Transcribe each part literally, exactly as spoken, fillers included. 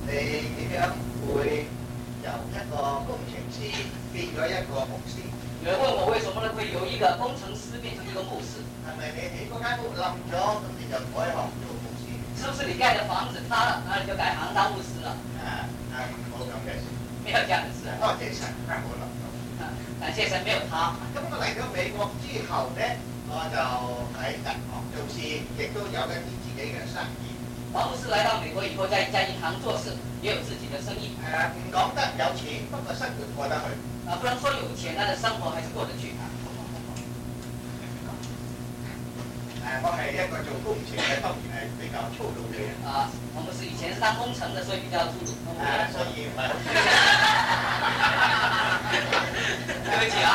你點樣會由一個工程師變咗一個牧師？ 有人問我為什麼呢會由一個工程師變成一個牧師？ 係咪你起嗰間屋冧咗，咁你就改行做牧師？ 是不是你蓋的房子塌了，然後你就改行當牧師了？ 啊啊，冇咁嘅事， 沒有這樣的事。 多謝神，係冇冧到。 啊，感謝神沒有塌。 咁我嚟到美國之後咧，我就喺銀行做事，亦都有一啲自己嘅生意。 黃牧師來到美國以後，在一家銀行做事，也有自己的生意。 誒唔講得有錢，不過生活過得去。 啊，不能說有錢，但是生活還是過得去。 誒，我係一個做工程嘅，當然係比較粗魯嘅人。 啊，黃牧師以前是當工程的，所以比較粗魯。 啊，所以唔係好。 對不起啊。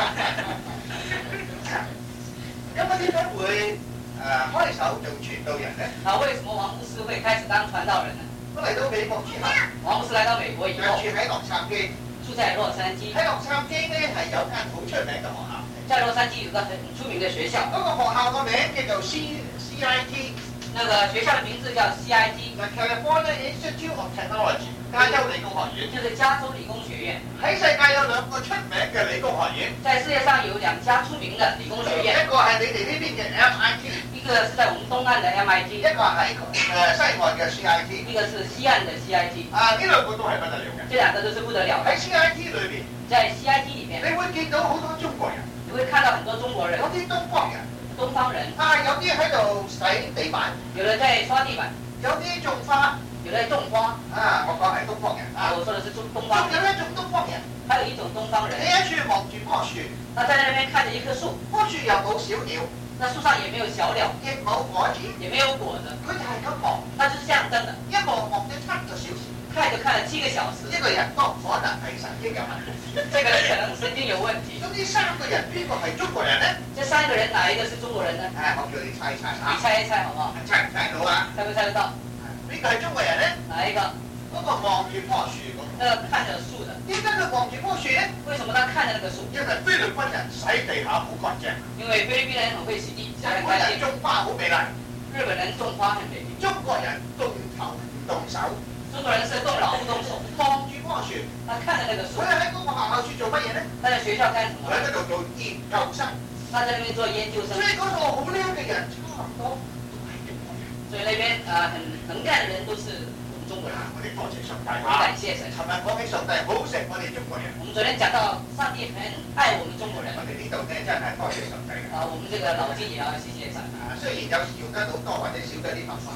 咁我點解會誒開手做傳道人咧？ 啊，為什麼黃牧師會開始當傳道人呢？ 我嚟到美國之後， 黃牧師來到美國以後， 住喺洛杉磯。 住在洛杉磯。 喺洛杉磯咧係有間好出名嘅學校。 在洛杉磯有個很出名的學校。 嗰個學校個名叫做 C C I T。 那個學校的名字叫 C I T。 California Institute of Technology。加州理工學院。 就是加州理工學院。 喺世界有兩個出名嘅理工學院。 在世界上有兩家出名的理工學院。 一個係你哋呢邊嘅 M I T。 一個是在我們東岸的 M I T。 一個係誒西岸嘅 C I T。 一個是西岸的 C I T。 啊，呢兩個都係不得了嘅。 這兩個都是不得了。 喺 C I T 裏邊。 在 C I T 裡面。 你會見到好多中國人。 你會看到很多中國人。 有啲東方人。 東方人。 啊，有啲喺度洗地板。 有人在刷地板。 有啲種花。 有人種花。 啊，我講係東方人。 啊，我說的是中東方人。 仲有一種東方人。 還有一種東方人。 你喺處望住棵樹。 他在那邊看着一棵樹。 棵樹又冇小鳥。 那樹上也沒有小鳥。 亦冇果子。 也沒有果子。 佢就係咁望。 他就是這樣瞪的。 一望望咗七個小時。 看就看了七個小時。 一個人都可能係神經有問題。 這個人可能神經有問題。 咁呢三個人邊個係中國人咧？ 這三個人哪一個是中國人呢？ 誒，我叫你猜一猜嚇。 你猜一猜好唔好？ 猜唔猜到啊？ 猜唔猜得到？ 邊個係中國人咧？ 哪一個？ 嗰個望住棵樹咁。 那個看着樹的。 點解佢望住棵樹咧？ 為什麼他看着那個樹？ 因為菲律賓人洗地下好乾淨。 因為菲律賓人很會洗地，洗得日本乾淨。 人種花好美麗。 日本人種花很美麗。 中國人動頭唔動手。 中國人是動腦不動手。 望住棵樹。 他看着那個樹。 佢喺嗰個學校處做乜嘢咧？ 他在學校幹什麼？ 佢喺嗰度做研究生。 他在那邊做研究生。 所以嗰度好叻嘅人差唔多都係中國人。 所以那邊啊、呃、很能幹的人都是我們中國人。 我哋多謝上帝。 我感謝神。 尋日講起上帝好錫我哋中國人。 我們昨天講到上帝很愛我們中國人。 我哋呢度咧真係多謝上帝。 啊，我們這個老經也要謝謝神。 啊，雖然有時用得到多或者少咗啲頭髮。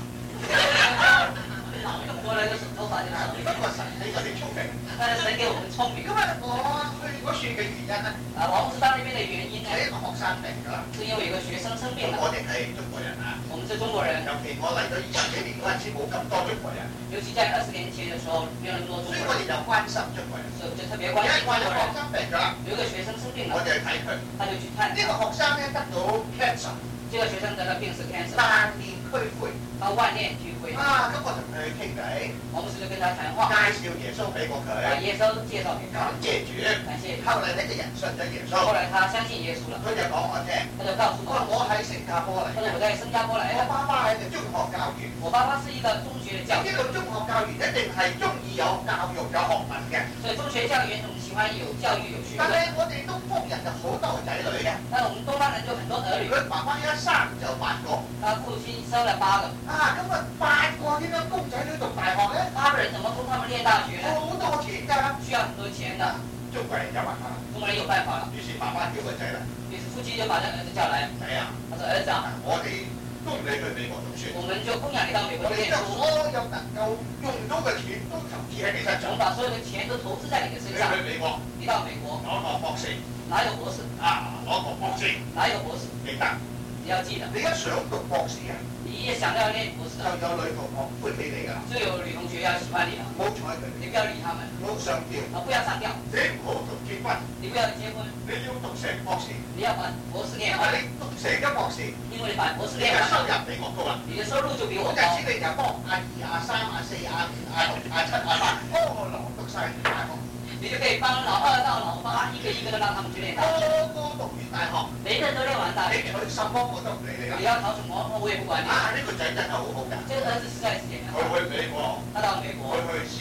用多了就是頭髮就少。 不過神俾我哋聰明。 但是神給我們聰明。 咁啊，我去嗰處嘅原因咧？ 啊，黃牧師到那邊的原因呢？ 係一個學生病咗啦。 是因為有個學生生病了。 我哋係中國人啊。 我們是中國人。 尤其我嚟到二十幾年嗰陣時，冇咁多中國人。 尤其在二十年前的時候，沒有那麼多中國人。 所以我哋就關心中國人。 所以我就特別關心中國人。 學生病咗啦。 有一個學生生病了。 我哋去睇佢。 他就去看。 呢個學生咧得到 cancer。 這個學生得了病是 cancer。 萬念俱灰。 他萬念俱灰。 啊，咁我同佢傾偈。 黃牧師就跟他談話。 介紹耶穌俾過佢。 把耶穌介紹給他。 感謝主。 感謝主。 後嚟呢個人信咗耶穌。 後來他相信耶穌了。 佢就講我聽。 他就告訴我。 我喺新加坡嚟。 他說我在新加坡來的。 我爸爸係個中學教員。 我爸爸是一個中學的教員。 呢個中學教員一定係中意有教育有學問嘅。 所以中學教員總喜歡有教育有學問。 但係我哋東方人就好多仔女嘅。 但係我們東方人就很多兒女。 佢爸爸一生就八個。 他父親生了八個。 啊，咁啊八個點樣供仔女讀大學咧？ 八個人怎麼供他們念大學呢？ 好多錢㗎。 需要很多錢的。 中國人有辦法啦。 中國人有辦法了。 於是爸爸叫個仔啦。 於是父親就把這兒子叫來。 仔啊！ 他說：兒子啊， 我哋供你去美國讀書。 我們就供養你到美國念書。 所有能夠用到嘅錢都投資喺你身上。 我們把所有的錢都投資在你的身上。 你去美國。 你到美國。 攞個博士。 哪有博士？ 啊，攞個博士。 哪有博士？ 記得。 你要記得。 你一想讀博士啊？ 你一想要念博士， 就有女同學歡喜你㗎啦。 就有女同學要喜歡你啦。 唔好睬佢， 你不要理他們。 唔好上吊。 啊，不要上吊。 你唔好讀結婚。 你不要結婚。 你要讀成博士。 你要把博士念完。 你讀成咗博士， 因為你把博士你念完， 嘅收入比我高啦。 你嘅收入就比我高。 嗰陣時你就幫阿二、阿三、阿四、阿五、阿六、阿七、阿八，個個朗讀晒大學。 你就可以幫老二到老八一個一個的讓他們去念大學。 個個讀完大學， 每個人都念完大學。 你取什麼我都唔理你啦。 你要考什麼，我也不管你。 啊！呢個仔真係好好㗎。 這個兒子實在是簡單。 佢去美國， 他到美國。 佢去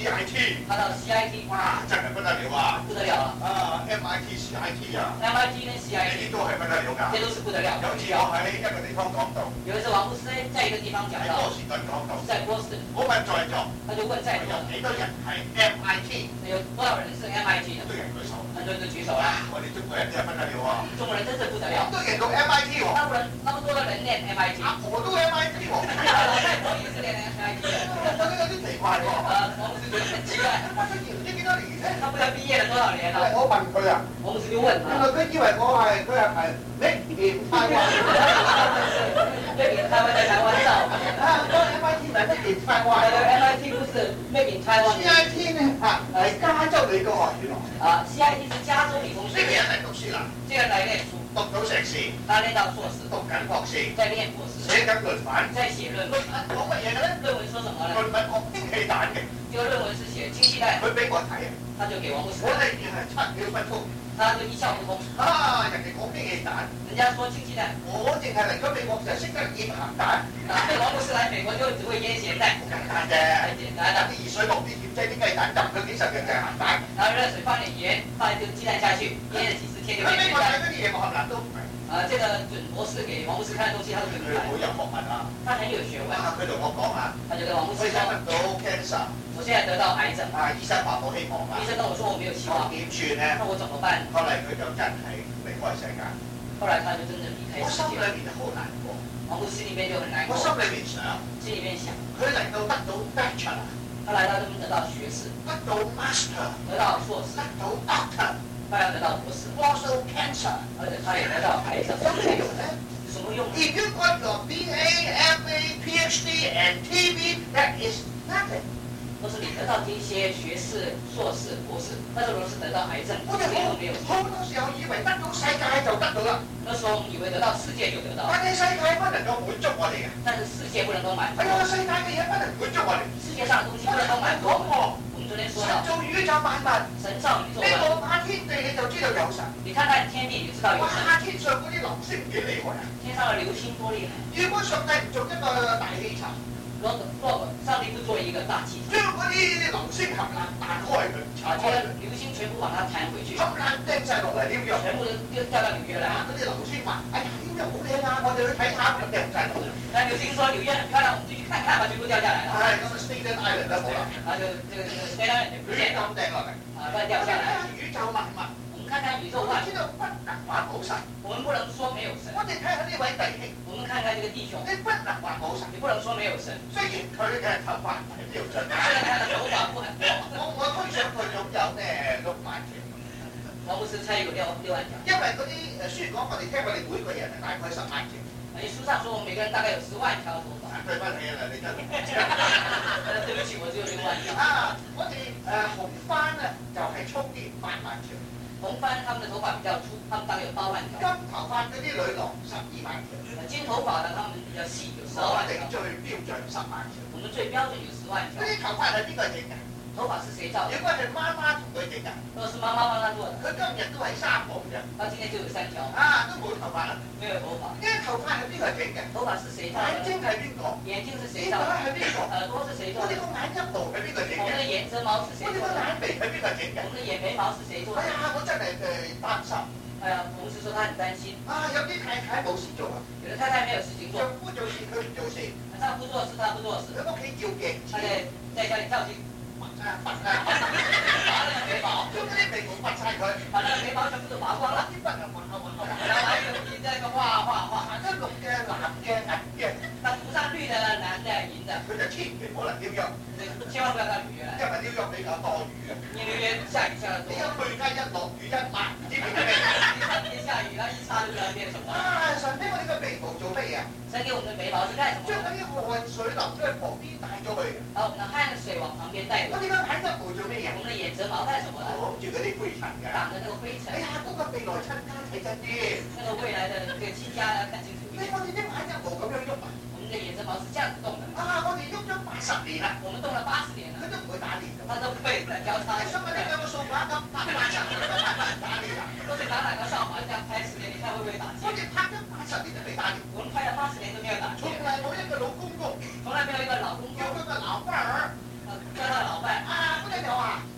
他到 C I T， 哇，真係不得了啊！ 不得了了。 啊，M I T、C I T 啊 M I T 跟 C 呢 I 啲 T， 都係不得了㗎。 这都是不得了的。 有次我喺一個地方講到， 有一次王牧師在一個地方講到， 喺波士頓講到， 在波士頓， 我問在座， 他就問在座有幾多人係 M I T？ 有多少人是 M I T 的好？多人舉手。 很多人都舉手啦。 我哋中國人真係不得了啊！ 中國人真是不得了， 都人讀 M I T 喎， 那麼人那麼多的人念 M I T， 阿婆都 M I T 喎， 我外婆也是念 M I T 的。 我覺得有啲奇怪喎。 呃，王牧師覺得很奇怪， 畢咗業唔知幾多年咧？ 他不知道畢業了多少年了。 我問佢啊， 王牧師就問原來他， 佢以為我係佢係係 make in Taiwan。 對比台灣在台灣造， 啊，嗰個 M I T 唔係 make in 那 Taiwan。 個 M I T 不是 Made in Taiwan， C I T 咧嚇係加州理工學院喎。 啊 C I T 是加州理工學院， 呢個人嚟讀書啦， 這個人來念書， 讀到碩士， 他念到碩士， 讀緊博士， 在念博士， 寫緊論文。 在寫論文。 論文講乜嘢嘅咧？ 論文說什麼呢？ 論文講氫氣彈嘅， 這個論文是寫氫氣彈， 佢俾我睇啊， 他就給王牧師我看， 哋係七秒不通。 他就一竅不通。 啊！人哋講氫氣彈， 人家說氫氣彈， 我淨係嚟咗美國就識得醃鹹蛋， 啊，王牧師來美國就只會醃鹹蛋， 好簡單啫。 很簡單的。 啲熱水落啲鹽劑啲雞蛋浸佢幾十日就係鹹蛋。 然後熱水放點鹽，放一個雞蛋下去，醃了幾十天就佢俾我睇變鹹蛋。 嗰啲嘢，我冚唪唥都唔明。 啊，這個準博士給王牧師看的東西，他都佢不明白， 好有學問啊！ 他很有學問。 啊，佢同我講啊， 他就跟王牧師說， 佢得到 cancer， 我現在得到癌症， 啊，醫生話冇希望啦醫，生跟我說我沒有希望， 點算咧？ 那我怎麼辦？ 後嚟佢就真係離開世界。 後來他就真的離開我世界， 心裏面好難過， 王牧師裡面就很難過， 我心裏面想， 心裡面想， 佢嚟到得到 bachelor， 他來到這邊得到學士， 得到 master， 得到碩士得，到 doctor， 他要得到博士， also cancer。 而且他也得到癌症， 有咩用咧？ 有什麼用？ If you got your B A, M A, PhD and T V, that is nothing。 都是你得到這些學士、碩士、博士，但是如果是得到癌症， 我哋這些都沒有。 好好多時候以為得到世界就得到啦， 那時候我們以為得到世界就得到， 但係世界不能夠滿足我哋嘅， 但是世界不能夠滿足係啊， 我們， 世界嘅嘢不能滿足我哋。 世界上的東西不能夠滿足我們。我們昨天說神到， 造宇宙萬物， 神造宇宙你萬物， 望下天地你就知道有神。 你看看天地，你就知道有神。 哇！天上嗰啲流星幾厲害啊！ 天上的流星多厲害！ 如果上帝唔做一個大氣層， 如果如果上帝不做一個大氣層， 將嗰啲流星冚唪唥彈開佢， 把拆開佢， 這個流星全部把它彈回去， 冚唪唥掟晒落嚟紐約。 全部都就掉到紐約來。 啊！嗰啲流星話：哎呀，紐約好靚啊！我哋去睇下，咁掟晒落嚟。 那流星說紐約很漂亮，我們就去看看吧，全部掉下來了。 係咁啊，Staten Island 都冇啦， 然後就這個這個飛到也不亂見了， 咁掟落嚟。 啊，亂掉下來。 宇宙萬物， 我們看看宇宙我萬物， 知道不能話冇神。 我們不能說沒有神。 我哋睇下呢位弟兄， 我們看看這個弟兄， 你不能話冇神。 你不能說沒有神。 雖然佢嘅頭髮唔係標準， 雖然他的頭髮不很多， 我我推想佢擁有咩六萬條。 王牧師猜有六六萬條。 因為嗰啲誒書講我哋聽，我哋每個人係大概十萬條。 你書上說我們每個人大概有十萬條頭髮。 對不起啦，你真係。 對不起，我只有六萬條。 啊，我哋誒紅番咧就係粗啲，八萬條。 紅番他們的頭髮比較粗，他們大概有八萬金條。 頭髮嗰啲女郎十二萬條。 金頭髮的他們比較細，有十二萬我哋條。 最標準十萬條。 我們最標準有十萬條嗰。啲頭髮係邊個整㗎？ 頭髮是誰造的？ 如果係媽媽同佢整㗎， 如果是媽媽幫他做的， 佢今日都係三毛嘅， 他今天就有三條， 啊都冇頭髮啦。 沒有頭髮。 呢啲頭髮係邊個整嘅？ 頭髮是誰造的？ 眼睛係邊個？ 眼睛是誰呢個造的？ 係邊個？ 耳朵是誰做的我哋？個眼一毛係邊個整嘅？ 我們的眼睫毛是誰我哋個做的？ 眼眉係邊個整嘅？ 我們的眼眉毛是誰做的？ 哎呀，我真係誒擔心。 哎呀，同事說他很擔心， 啊，有啲太太冇事做啊， 有的太太沒有事情做， 丈夫做事佢唔做事， 丈夫做事他不做事， 喺屋企照鏡子， 他在在家裡跳進， 拔啊拔啊， 拔那個眉毛， 將嗰啲眉毛拔晒佢， 把那個眉毛全部都拔光了， 啲筆啊畫啊畫啊畫然後還有一在那個畫畫畫， 啊，一綠嘅、藍嘅、銀嘅， 他塗上綠的、藍的、銀的， 佢就千祈唔好嚟紐約， 千萬不要到紐約來， 因為紐約比較多雨嘅， 因為紐約下雨下得多你，一去街一落雨一抹，唔知變咗咩？ 一上天下雨，然後一擦就不知道變什麼。 啊，神俾我哋嘅眉毛做乜嘢啊？ 神給我們的眉毛是幹什麼的？ 將嗰啲汗水流出去旁邊帶咗去， 把我們的汗水往旁邊帶過去。 我哋個眼一毛做咩嘢我？們的眼睫毛幹什麼的？ 擋住嗰啲灰塵㗎。 擋着那個灰塵哎。呀，嗰個未來親家睇真啲。 那個未來的這個親家要看清楚一點。 你我哋啲眼一毛咁樣喐啊！ 我們的眼睫毛是這樣子動的。 啊，我哋喐咗八十年啦， 我們動了八十年了， 佢都唔會打臉㗎。 它都不會再交叉。 你想問呢兩個掃把咁拍八十年都拍唔打臉啊？ 都是拿哪個掃把這樣拍十年，你看會不會打我哋結？ 拍咗八十年都未打臉， 我們拍了八十年都沒有打從結， 來冇一個老公公從來沒有一個老公公叫佢個老伴兒呃叫他老伴啊，嗰陣又話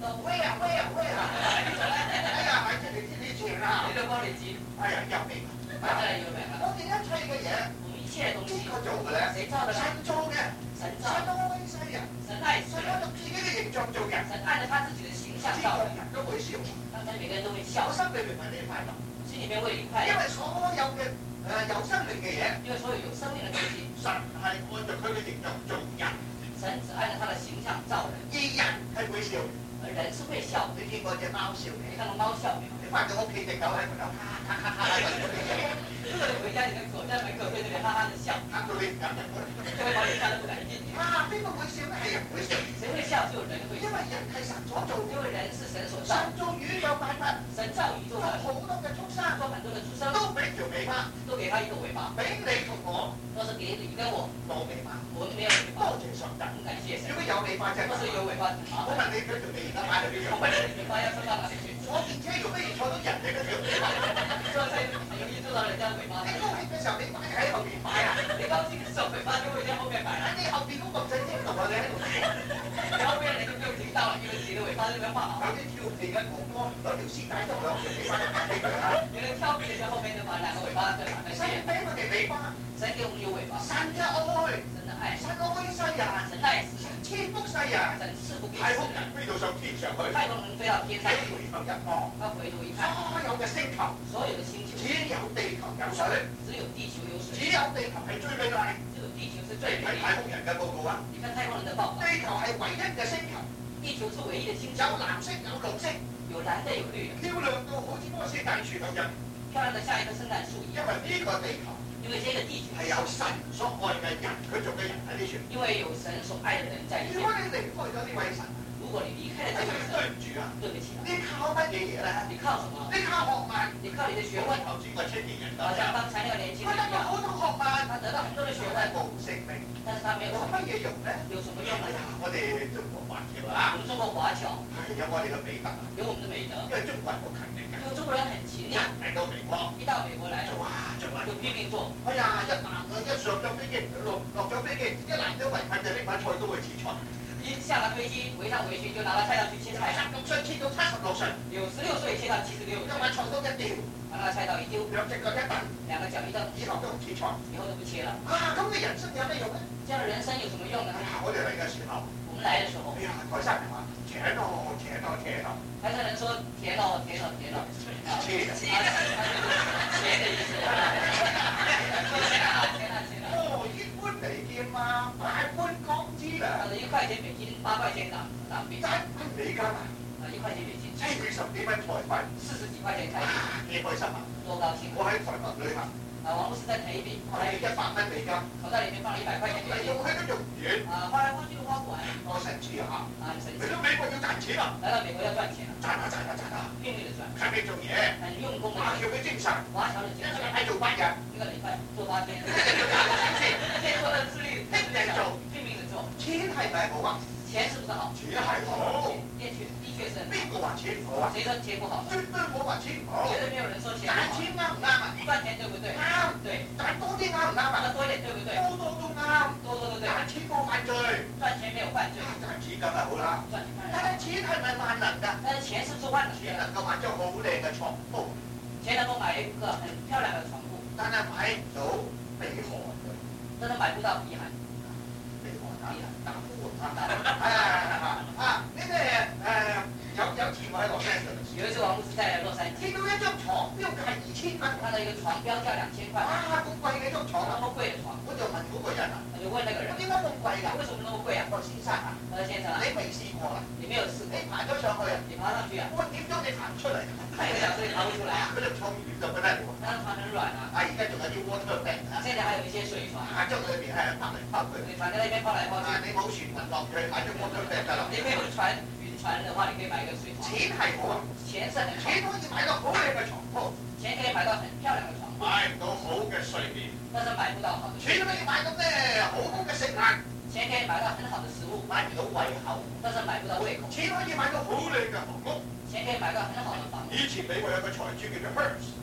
都。 喂啊喂啊喂啊！哎呀，買出嚟啲啲錢啦！ 你都幫你接， 哎呀，有命！ 真係要命啊！ 我哋一切嘅嘢， 我們一切的東西， 邊個做嘅咧？ 誰造的呢？ 神做嘅， 神神造的， 愛世人， 神愛世神人， 按照自己嘅形象做人， 神按照他自己的形象知造人， 道人都會笑。 當然每個人都會我笑， 心裏面為你快樂， 心裡面為你快樂， 因為所有嘅誒有生命嘅嘢， 因為所有有生命的東西， 神係按照佢嘅形象做人， 神只按照他的形象造人， 而人係會笑。 而人是會笑的。 你見過隻貓笑你未？ 看過貓笑沒有？ 你翻到屋企隻狗喺門口哈哈哈哈哈如果你回家，你的狗在門口對那邊哈哈的笑， 嚇到你唔敢入去。 就會把你嚇得不敢進去。 啊，邊個會笑咧？係人會笑， 誰會笑？只有人會笑， 因為人係神所做嘅。 因為人是神所神造， 做宇宙萬物， 神造宇宙做萬物， 好多嘅畜生， 做很多的畜生， 都俾條尾巴， 都給他一個尾巴， 俾你同我都是給你跟我， 冇尾巴。 我們沒有尾巴， 多謝上帝。 很感謝神如。果有尾巴啫， 要是有尾巴很麻煩， 我問你，佢條尾而家擺喺邊我度？ 們的尾巴要伸到哪裡去？ 坐電車用咩要坐到人哋嗰條尾巴？ 坐在很容易坐到人家尾巴你上。 高興嘅時候，你擺喺後邊擺啊！ 你高興的時候，尾巴就會在後面擺了， 你後邊嗰個唔使聽到啊！你喺度聽。 然後後面人就沒有聽到了，因為自己的尾巴在那邊放好。 有啲跳皮嘅哥哥攞條絲帶都兩條尾巴就擺喺佢啦。 有人跳皮的在後面就把兩個尾巴再綁在神前面。 俾我哋尾巴， 神給我們有尾巴， 神嘅愛， 神的愛， 神愛世人， 神愛世人， 神賜福世人。 神賜福給太空世人。 人飛到上天上去， 太空人飛到天上睇去， 回頭一望， 他回頭一看， 所有嘅星球所有的星球只有地球有水， 只有地球有只水， 有地球係最美麗。 只有地球是你最美麗的。 睇太空人嘅報告啊， 你看太空人的報告， 地球係唯一嘅星球， 地球是唯一的星球有，藍色有綠色， 有藍的有綠的， 漂亮到好似嗰個聖誕樹咁樣。 漂亮的像一棵聖誕樹一樣。 因為呢個地球因為這個地球係有神所愛嘅人，佢做嘅人喺呢處。 因為有神所愛的人在裏面。 如果你離開咗呢位神， 如果你離開了這哎呀， 個神， 對唔住啊！ 對不起啊， 你靠乜嘢嘢咧？ 你靠什麼？ 你靠學問， 你靠你的學問， 頭先個青年人咁好像樣， 剛才那個年輕佢人一樣， 得到好多學問， 他得到很多的學問， 但係冇性命， 但是他沒有有乜嘢用咧？ 有什麼用呢？ 哎呀，我哋中國華僑我啊， 們中國華僑係有我哋嘅美德啊， 有我們的美德， 因為中國人好勤力嘅， 因為中國人很勤力， 一嚟到美國一到美國來做啊做啊就，拼命做。 哎呀，一男嘅一上咗飛機落落咗飛機，一男都圍困就拎把菜刀去切菜， 一下了飛機，圍上圍去就拿了菜刀去切菜， 十六歲切到七十六歲， 有十六歲切到七十六歲， 一把菜刀一掉， 把那個菜刀一丟， 兩隻腳一蹬， 兩個腳一蹬， 以後都唔切菜。 以後都不切了。 啊，咁嘅人生有咩用咧？ 這樣的人生有什麼用呢哎？呀，我哋嚟嘅時候， 我們來的時候哎，呀，台山人話請咯，請咯，請咯， 台上人說甜咯甜咯甜咯，啊， 切啊，他就是甜的意思。甜啊甜啊甜啊！ 哦，一般嚟見嘛，百般光之啦， 他的一塊錢美金，八塊錢港港幣， 真係美金啊， 啊，一塊錢美金， 四十幾蚊台幣， 四十幾塊錢台幣， 啊，幾開心啊！ 多高興我喺台北旅行， 啊！王牧師在台北， 我係一百蚊美金， 口袋裡面放了一百塊錢美金嚟用，去都用唔完， 啊，花來花去都花不完， 我神知啊！ 啊，很神奇嚟。到美國要賺錢啊， 來到美國要賺錢了， 賺啊賺啊賺啊， 拼命的賺， 勤力做嘢， 很用功的華僑賺， 嘅精神， 華僑的一個禮精神， 拜做八日， 一個禮拜做八天， 一日要賺錢先， 一天做的自律， 拼命做， 拼命的做， 錢係咪好啊？ 錢是不是好？ 錢係好， 的確的確是很邊個話錢唔好啊？ 誰說錢不好？ 絕對冇話錢唔好， 絕對沒有人說錢賺不好。 錢啱唔啱啊？ 賺錢對不對？ 啱， 對， 賺多啲啱唔啱啊？ 賺多一點對不對？ 多多都啱， 多多都對， 賺錢冇犯罪， 賺錢沒有犯罪， 賺錢梗係好啦。 賺錢當然但係錢係咪萬能㗎？ 但是錢是不是萬能錢的？ 能夠買張好靚嘅床鋪， 錢能夠買一個很漂亮的床鋪， 但係買唔到鼻鼾嘅。 但是買不到鼻鼾。 鼻鼾打打呼啊！啊啊！呢啲誒有有次我喺洛杉磯， 有一次王牧師在洛杉磯， 見到一張床標價二千蚊， 看到一個床標價兩千塊， 哇！咁貴嘅張床啊！ 那麼貴的床， 我就問嗰個人啊， 我就問那個人我，點解咁貴㗎？ 為什麼那麼貴啊？ 我先生啊， 他說先生啊， 你未試過啊？ 你沒有試過你，爬咗上去啊？ 你爬上去啊， 半點鐘你爬唔出嚟， 半個小時你爬不出來啊， 嗰張床軟就不得了。 那個床很軟啊， 啊！而家仲有啲 water bed 啊， 現在還有一些水床， 啊，將裏邊係拋嚟拋去。 你船在那邊拋來拋啊！ 去， 你冇船運落去，買張 water bed 得啦。 你沒有船暈船的話，你可以買一個水床， 錢係好啊， 錢是很好， 錢可以買到好靚嘅床鋪， 錢可以買到很漂亮的床鋪， 買唔到好嘅睡眠。 但是買不到好的錢可以買到咩好好嘅食物， 錢可以買到很好的食物， 買唔到胃口。 但是買不到胃口， 錢可以買到好靚嘅房屋。 錢可以買到很好的房子。 以前美國有個財主叫做 Hearst， 美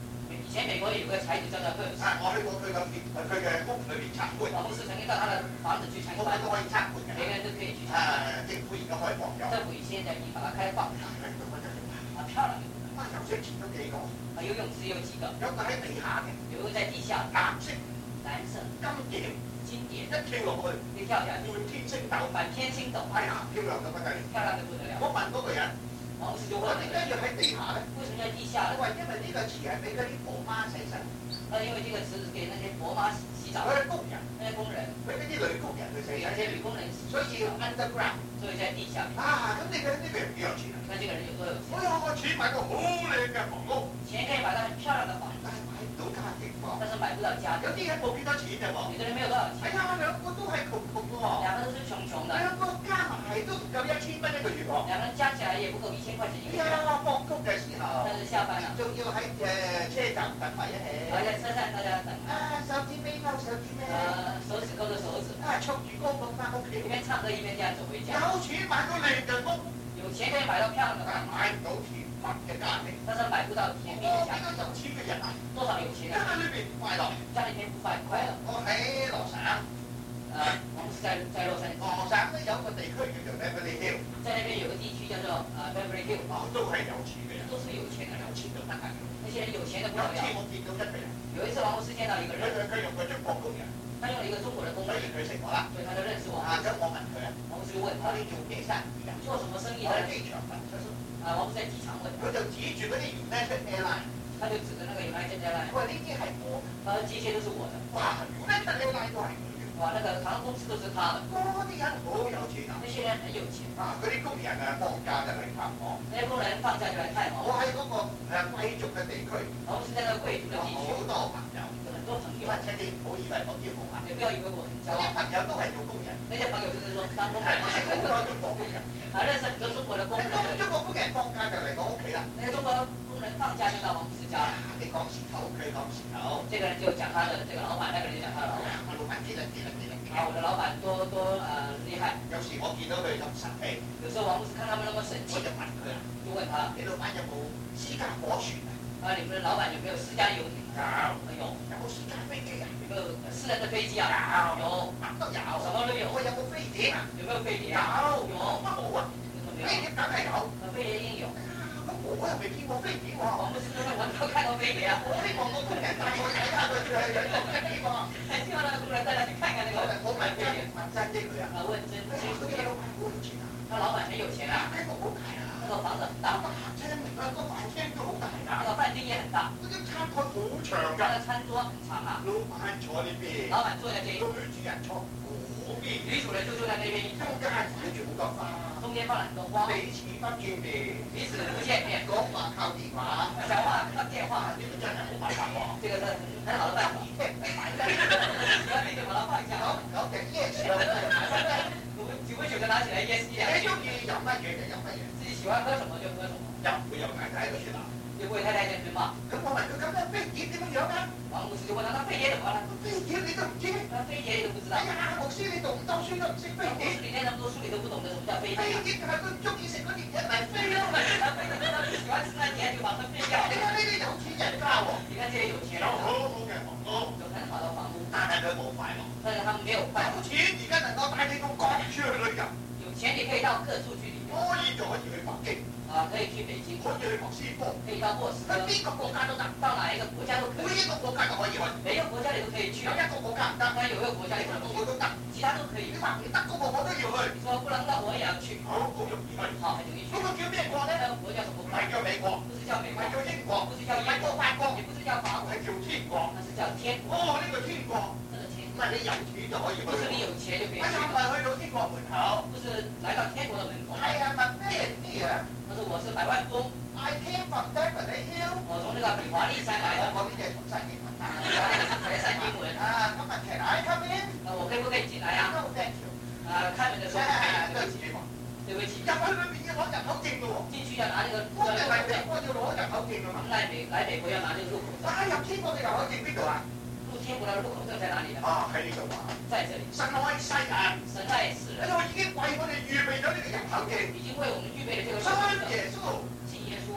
以前美國有個財主叫做貝爾斯， 啊，我去過佢嘅佢嘅屋裏邊參觀， 王牧師曾經到他的房子去參觀， 個個都可以參觀嘅。 每個人都可以去參觀。 啊，政府而家開放咗。 政府現在已經把它開放，啊漂亮的， 啊游水池都幾個， 啊游泳池有幾個， 有個喺地下嘅， 有個在地下， 藍色、 藍色、 金點， 金點， 一跳落去， 一跳下去， 滿天星斗， 滿天星斗， 哎呀，漂亮到不得了， 漂亮得不得了。 我問嗰個人， 王牧師就問我點解要喺地下咧？ 為什麼在地下呢？ 佢話因為呢個池係俾嗰啲婆媽洗身， 他因為這個池子給那些婆媽洗澡， 嗰啲工人， 那些工人， 俾嗰啲女工人去洗給那些女身， 工人洗所以要 underground。 所以在地下面。 啊，咁你嘅呢個人幾有錢啊？ 那這個人有多有錢？ 我有個錢買個好靚嘅房屋， 錢可以買到很漂亮的房子， 但係買唔到家庭喎。 但是買不到家庭。 有啲人冇幾多錢嘅喎。 有的人沒有多少錢。 哎呀，兩個都係窮窮喎。 兩個都是窮窮的。 兩個加埋都唔夠一千蚊一個月喎。 兩個人加起來也不夠一千塊錢一個月。 哎呀，放工嘅時候， 但是下班了， 仲要喺誒車站等埋一起。 而在車站大家等。 啊，手指尾勾手指尾。 呃，手指勾着手指。 啊，唱住歌咁翻屋企。 一邊唱歌一邊這樣走回家。 有錢買到靚嘅屋， 有錢可以買到漂亮的房， 但係買唔到甜蜜嘅家庭。 但是買不到甜蜜的家庭。 我幾個有錢嘅人啊， 多少有錢人？ 家裏邊唔快樂。 家裏面不快快樂。 我喺羅省， 呃，我們是在在洛杉磯。 羅省咧有個地區叫做 Beverly Hill， 在那邊有個地區叫做呃 Beverly Hill， 哦都係有錢嘅人， 都是有錢的人， 有錢到得㗎。 那些人有錢的不有得了。 一次我見到一個人， 有一次王牧師見到一個佢人， 佢佢用個中國工人， 他用了一個中國的工人， 所以佢識我啦。 所以他就認識我。 啊，咁我問佢啊， 王牧師就問他我哋做咩生意㗎？ 做什麼生意的？ 我喺機場問，佢說啊，王牧師在機場問他， 佢就指住嗰啲 United Airline， 他就指着那個 United Airlines， 佢話呢啲係我嘅。 他說這些都是我的。 哇 ，United Airline 都係佢嘅。 哇，那個航空公司都是他的。 嗰啲人好有錢啊！ 那些人很有錢。 啊，嗰啲工人啊放假就嚟探我。 那些工人放假就來看我。 我喺嗰個誒貴族嘅地區， 王牧師在那個貴族的有地區， 好多朋友。 有很多朋友。 或者你唔好以為我驕傲啊！ 你不要以為我很驕有啲傲。 朋友都係做工人， 那些朋友就是說當工人， 我識好多中國工人。 啊，認識很多中國的工人。 中國工人放假就嚟我屋企啦。 那些中國工人放假就到王牧師家。 你講事頭，佢講事頭。 這個人就講他的這個老闆，那個人就講他的老闆。 我老闆幾叻幾叻幾叻。 啊，我的老闆多多呃厲害。 有時我見到佢咁神氣， 有時候王牧師看他們那麼神我氣， 就問佢啦： 就問他， 你老闆有冇私家火船啊？ 啊，你們的老闆有沒有私家遊艇？ 有。 有。 有冇私家飛機啊？ 有沒有私人的飛機啊？有。 乜都有。 什麼都有。 我有冇飛碟啊？ 有沒有飛碟有。 啊？有。 乜冇啊？ 沒有。 飛碟梗係有。 飛碟一定有。 咁我又未見過飛碟喎。 王牧師說我沒有看到飛碟啊。 我希望我工人帶我睇下佢係有冇飛碟喎。 希望那個工人帶他去看看那個我問真問真啲佢啊。 啊，問真佢真嗰啲老闆好有錢啊！ 他老闆很有錢啊， 呢個好大啊！ 那個房子很大， 大廳嚟㗎，個飯廳都好大那㗎。 個飯店也很大， 嗰啲餐台好長㗎。 他的餐桌很長啊。 老闆坐呢邊， 老闆坐在這裡， 女主人坐嗰邊， 女主人就坐在那邊， 中間擺住好多花， 中間放了很多花， 彼此不見面， 彼此不見面， 講話靠電話， 講話靠電話， 呢個真係好辦法喎。 這個是很好的辦法。 聽唔係買得， 不要立刻把它放下， 講講嘅 yes 啦， 久不久不久的拿起來 yes 一兩句， 你中意飲乜嘢就飲乜嘢， 自己喜歡喝什麼就喝什麼， 又唔會有太太喺度説啦。 又不會太太在嘴罵。 咁我問佢咁樣飛碟點樣樣啊？ 王牧師就問他：那飛碟怎麼了？ 飛碟你都唔知？ 那飛碟你都不知道？ 哎呀，牧師你讀咁多書都唔識飛碟？ 牧師你念那麼多書，你都不懂得什麼叫飛碟？ 飛碟就係佢唔中意食嗰啲嘢咪飛咯。 他飛碟他不喜歡吃那碟，就把它飛掉。 你睇呢啲有錢人家喎， 你看這些有錢人， 有好好嘅房屋， 有很好的房屋， 但係佢冇快樂。 但是他們沒有快樂。 有錢而家能夠帶你到各處去旅遊， 有錢你可以到各處去旅遊， 可以就可以去北京， 啊，可以去北京， 可以去莫斯科， 可以到莫斯科， 去邊個國家都得， 到哪一個國家都可以， 每一個國家都可以去。 每一個國家你都可以去有。一個國家唔得， 當然有一個國家你其他個不能去， 個都得。 其他都可以你。話唔得嗰個我都要去， 你說不能到我也要去， 好好容易去。 好，很容易去嗰。個叫咩國咧？ 那個國叫什麼國？ 唔係叫美國， 不是叫美國唔係，叫英國， 不是叫唔係英國， 叫法國， 也不是叫法國， 係叫天國。 那是叫天國。 哦，呢個天國這個天唔係你有錢就可以去。 不是你有錢就可以哎呀， 去， 咪去到天國門口。 不是來到天國的門口。 係啊，問咩人啲啊？ 他說我是百萬宮， I came from Beverly Hill。 我從那個比華利山來的， 我呢啲係同山英文啊。 比華利是台山英文。 啊，咁啊，Can I come in？ 那我可以不可以進來啊？ No thank you。 啊，開門的時候不可以， 對唔住喎， 對不起， 入去裏邊要攞入口證嘅喎。 進去要拿這個我哋嚟美國要攞入口證㗎嘛。 來美來美國要拿這個入口證。 啊，入天國嘅入口證邊度啊？ 入天國的入口證在哪裡呢？ 啊，喺呢度啊。 在這裡。 神愛世人， 神愛世人， 因為已經為我哋預備咗呢個入口證。 已經為我們預備了這個入口信證。 耶穌， 信耶穌， 得永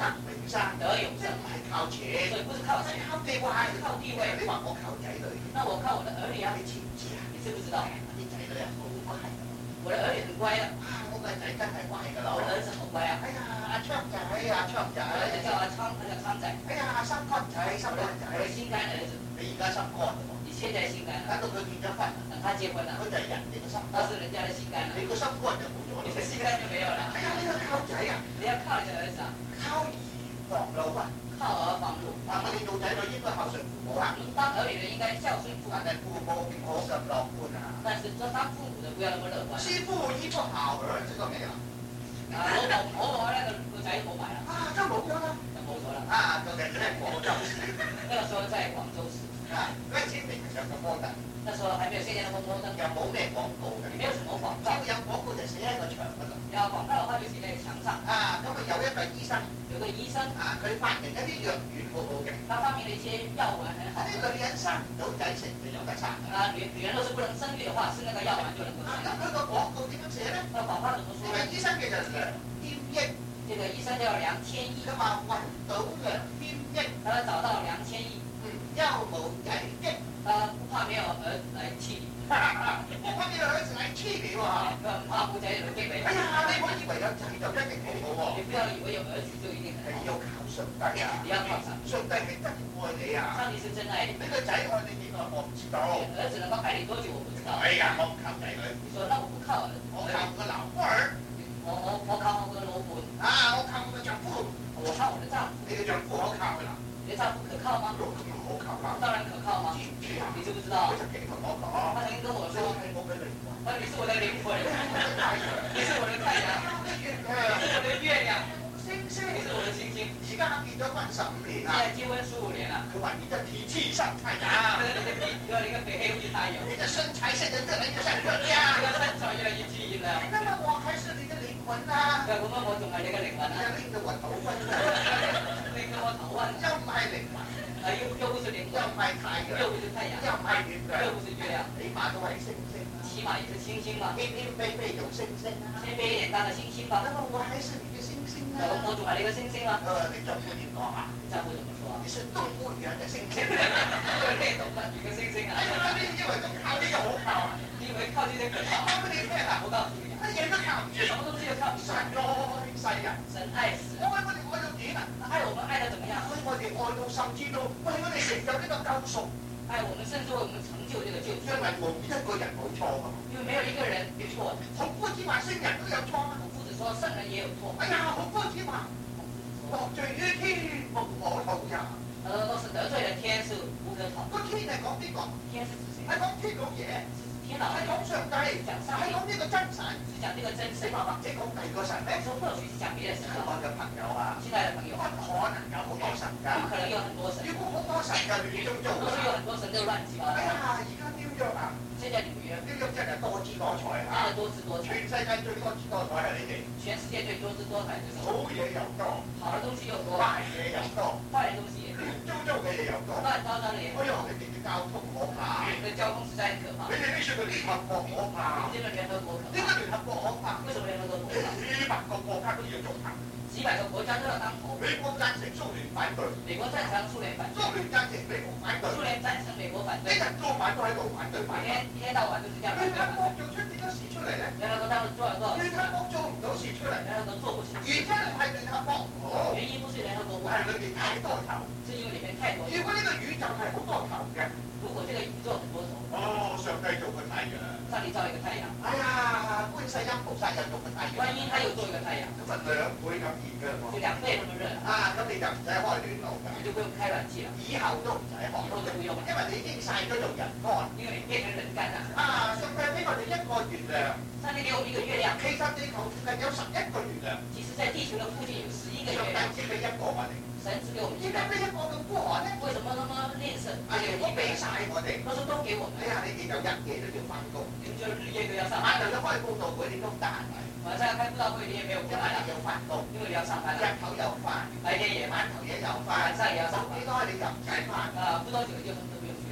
生， 得永生， 即係唔係靠錢， 所以不是靠錢， 係靠地位， 是靠地位。 你話我靠仔女， 那我靠我的兒女啊， 你知唔知啊？ 你知不知道？ 啲仔女啊好乖㗎， 我的兒女很乖的， 啊我個仔真係乖㗎啦。 我的兒子好乖啊。 哎呀阿昌仔阿昌仔， 我兒子叫阿昌，他叫昌仔。 哎呀心肝仔心肝仔， 我的心肝兒子， 你而家心肝㗎喎， 你現在心肝等了， 到佢結咗婚， 等他結婚了， 佢就係人哋嘅心肝， 那是人家的心肝了， 你個心肝就冇咗啦。 你的心肝就沒有了。 哎呀呢個靠仔啊， 你要靠你的兒子啊， 靠兒防老啊。 靠兒防老。 啊我哋做仔女應該孝順父母啊， 我們當兒女的應該孝順父母， 但係父母唔好咁樂觀啊。 但是做當父母的不要那麼樂觀。 師傅依出校兒識個未啊？ 啊，我我我我那個個仔冇買啦， 啊真係冇咗啦。 就冇咗啦。 啊究竟咧廣州市那個時候在廣州市， 啊嗰陣時未有咁摩登， 那時候還沒有現在那麼摩登， 又冇咩廣告嘅， 也沒有什麼廣只告， 要有廣告就寫喺個牆嗰度。 要廣告的話就寫在牆上。 啊咁啊有一個醫生有個醫生， 啊佢發明一啲藥丸好好嘅， 他發明了一些藥丸很好啲。女人生唔到仔食就有得生㗎。 啊，女女人若是不能生育的話，吃那個藥丸就能夠啊生。 咁佢個廣告點樣寫咧？ 那廣告怎麼說呢個呢？ 醫生嘅就梁天益， 這個醫生叫梁天益， 佢話揾到梁天益， 他找到梁天益， 嗯，憂冇仔激， 他不怕沒有兒子來氣你， 我揾你個女子嚟黐你喎。 他不怕不仔有激你。 哎呀，你唔好以為有仔就一定好好喎， 你不要以為有兒子就一定很好， 係要靠上帝啊！ 你要靠上帝。 上帝係真係愛你啊！ 上帝是真愛你， 你個仔愛你幾耐我唔知道。 兒子能夠愛你多久我不知道。 哎呀，我唔靠仔女， 你說那我不靠兒子， 我靠我個老婆兒我我我靠我的老婆， 啊！我靠我個丈夫， 我靠我的丈夫， 你嘅丈夫可靠㗎啦？ 你的丈夫可靠嗎？ 咁唔好靠啦， 當然可靠嗎？ 知唔知啊？ 你知不知道佢？曾經同我講， 他曾經跟我你說， 係我嘅靈魂， 他說你是我的靈魂， 太陽， 你是我的太陽， 月你亮， 是我的月亮， 星星。 你是我的星星。 而家結咗婚十五年現啦， 在結婚十五年了， 佢話你嘅天黐身太陽， 你的鼻哥你跟北黑烏太陽， 你嘅身材現在越來越像月你亮。 個身材越來越巨了。 那麼我還是你的靈魂啊！ 咁咁我仲係你嘅靈魂啊！ 令到我頭昏啊！ 令到我頭暈， 又唔係靈魂， 啊又又不是靈又魂， 唔係太陽， 又不是太陽， 又唔係月亮， 又不是月亮， 起碼都係星星啊！ 起碼也是星星嘛， 偏偏飛飛有星星啊！ 偏偏一點大的星星吧。 那麼我還是你的星星啊！ 咁我仲係你嘅星星啊！ 呃，你丈夫點講啊？ 你丈夫怎麼說啊？ 你是動物園嘅星星。 我係動物園嘅星星啊！ 哎呀，你以為咁靠呢個好靠啊？ 你以為靠呢啲可靠？ 我俾你聽啊！ 我告訴你， 乜嘢都靠唔住， 什麼東西都靠唔神上。 愛世人， 神愛世人， 我愛我哋愛到點啊？ 愛我們愛得怎麼樣？ 愛我哋愛到甚至到為我哋成就呢個救贖， 愛我們甚至為我們成就這個救因贖， 為冇一個人冇錯㗎。 因為沒有一個人是錯的。 孔夫子話聖人都有錯啊！ 孔夫子說聖人也有錯。 哎呀，孔夫子話獲罪於天無可逃也。 呃，都是得罪了天是無可逃。 個天係講邊個？ 天是指誰？ 係講天老爺， 天老係講上帝，係講呢個真神。 是講這個真神你，話或者講第二個神咧？ 說或許是講別的神我啊。 嘅朋友啊， 親愛的朋友， 不可能有好多神㗎。 不可能有很多神， 如果好多神嘅亂中做都是有很多神都亂七八糟。 哎呀，而家紐約啊， 現在紐約紐約真係多姿多彩真啊！ 的多姿多彩， 全世界最多姿多彩係你哋， 全世界最多姿多彩就是好嘢又多， 好的東西又多， 壞嘢又多， 壞的東西也多， 亂糟糟嘅嘢又多。 亂糟糟的也哎呀， 多。 你哋嘅交通可怕， 這交通實在很可怕你。哋呢處嘅聯合國可怕， 這個聯合國可點解怕？ 聯合國可怕？ 為什麼聯合國可怕？ 幾百個國家都要做頭， 幾百個國家都要當頭， 美國贊成蘇聯反對， 美國贊成蘇聯反對， 蘇聯贊成美國反對， 蘇聯贊成美國反對， 一日到晚都喺度反對反對。 每天一天到晚都是這樣反聯對反對。 合國做出幾多事出嚟咧？ 聯合國當時做了多少事？ 聯合國做唔到事出嚟， 聯合國做不成原因係聯合國唔好， 原因不是聯合國不好， 係裏邊太多頭。 是因為裡面太多。 如果呢個宇宙係好多頭嘅， 如果這個宇宙很多頭， 哦，上帝做個太陽， 上帝造一個太陽， 哎呀，觀世音菩薩又做個太陽， 觀音他又做一個太陽， 咁啊兩倍咁熱嘅喎， 就兩倍那麼熱， 啊，咁你就唔使開暖爐㗎， 你就不用開暖氣了， 以後都唔使開， 以後就不用了， 因為你已經曬咗做人乾。 因為你變成人乾了。 啊，上帝俾我哋一個月亮， 上帝給我們一個月亮， 其實地球附近有十一個月亮， 其實在地球的附近有十一個上月亮， 帝只俾一個我哋， 神只給我們一個， 點解俾一個咁孤寒咧？ 為什麼那麼吝嗇？ 啊，如果俾晒我哋， 他說都給我們， 哎呀，你哋就日夜都要翻工， 你們就日夜都要上班， 晚上一開報道會你都唔得閒嚟， 晚上開布道會你也沒有因為空來了， 你要翻工， 因為你要上班日了， 頭又翻， 白天也晚頭嘢又翻， 晚上也要上班冇幾，多你就唔使翻。 啊，不多久就什麼都不用去啊，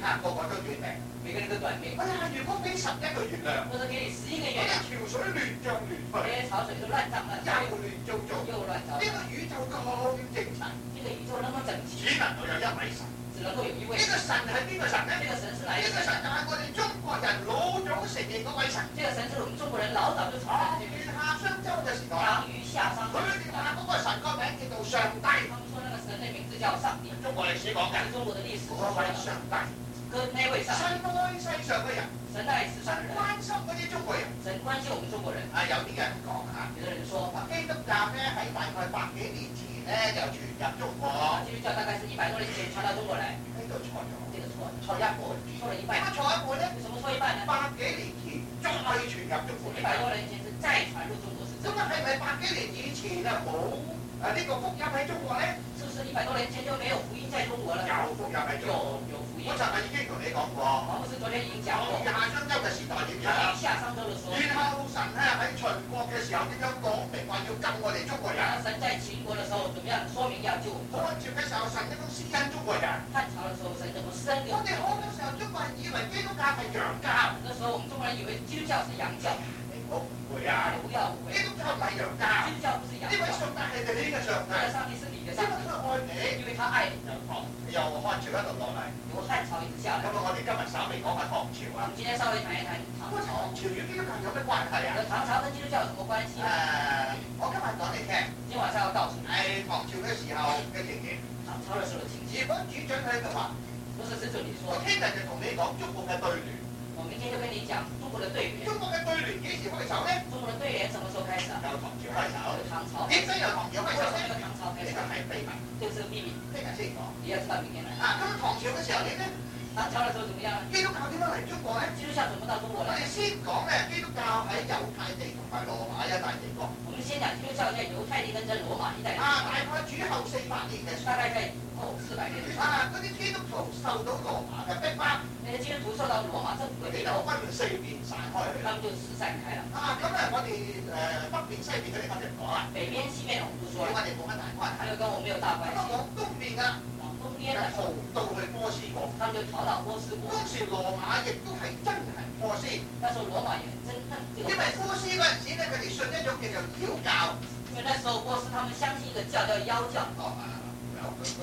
啊，個個都短命。 每個人都短命。 哎呀，如果俾十一個月亮， 或者給你十一個月嗰啲亮， 潮水亂漲亂這退， 些潮水都亂漲亂又退， 亂糟糟。 又亂糟糟。 呢個宇宙咁正常， 這個宇宙那麼整齊， 只能夠有一位神。 只能夠有一位。 呢個神係邊個神咧？ 這個神是哪一呢個個神？ 神就係我哋中國人老早承認嗰位神。 這個神是我們中國人老早就承認唐的這個神。 元夏商周嘅時代， 唐虞夏商佢哋話嗰個神個名叫做上帝。 他們說那個神的名字叫上帝。 中國歷史講嘅是中國的歷史嗰位上帝， 跟那位上神帝， 愛世上嘅人， 神愛世神上的人， 關心嗰啲中國人。 神關心我們中國人。 啊，有啲人講嚇， 有的人說， 話基督教咧喺大概百幾年前咧就傳入中國， 基督教大概是一百多年前傳到中國來。 呢度錯咗， 這個錯， 錯一半， 錯了一半。 點解錯一半咧？ 為什麼錯一半呢？ 百幾年前再傳入中國， 一百多年前是再傳入中國是咁啊真的。 係咪百幾年以前啊冇啊呢個福音喺中國咧？ 是不是一百多年前就沒有福音在中國了？ 有福音喺中有國， 有福音我。尋日已經同你講過， 王牧師昨天已經講過， 夏商周嘅時代點樣？ 唐虞夏商周的時候， 然後神咧喺秦國嘅時候點樣講明話要救我哋中國人？ 然後神在秦國的時候，怎麼樣說明要救我們？ 漢朝嘅時候，神點樣施恩中國人？ 漢朝的時候，神怎麼施恩給我我們？ 哋好多時候中國人以為基督教係洋教， 那時候我們中國人以為基督教是洋教， 你唔好誤會啊！ 不要誤會， 基督教唔係洋教， 基督教不是洋教， 呢位上帝係你嘅上帝， 這個上帝是你的因上帝， 為佢愛你。 因為他愛你。 由唐由漢朝一路落嚟， 由漢朝一直下來。 咁啊，我哋今日稍微講下唐朝啊。 我們今天稍微談一談唐咁啊， 朝。 唐朝與基督教有咩關係啊？ 和唐朝跟基督教有什麼關係誒、 呢？ 我今日講你聽， 今晚上要告訴你， 係唐朝嘅時候嘅情形。 唐朝的時候的情如形。 果主長喺度話， 不是只准你說我，聽日就同你講中國嘅對聯。 我明天就跟你講中國的對聯。 中國嘅對聯幾時開手咧？ 中國的對聯什麼時候開始啊？ 由唐朝開手。 由唐朝。 點解由唐朝開手咧？ 為什麼由唐朝開始呢個？係秘密， 這個是個秘密， 聽日先講。 你要知道明天來。 啊，咁唐朝嘅時候點咧？ 唐朝的時候怎麼樣呢？ 基督教點樣嚟中國咧？ 基督教怎麼到中國來？ 我哋先講咧，基督教喺猶太地同埋羅馬一帶地國。 我們先講基督教在猶太地跟在羅馬一帶地啊，大概主後四百年嘅時候， 大概在後四百年的時候， 啊，嗰啲基督徒受到羅馬嘅逼迫， 那些基督徒受到羅馬政府佢哋就的逼迫， 分四邊散開去啦。 他們就四散開了。 啊，咁咧我哋誒北邊西邊嗰啲我哋唔講啦， 北邊西邊我們不說了， 因為我哋冇乜大關係。 還有跟我沒有大關咁啊， 係。 往東邊噶， 往東邊就的， 逃到去波斯國。 他們就逃到波斯國。 當時羅馬亦都係真係波斯，因那時候羅馬也很憎恨這個為波斯嗰陣時咧，佢哋信一種叫做妖教。 因為那時候波斯他們相信一個教叫妖教。 哦啊，有佢佢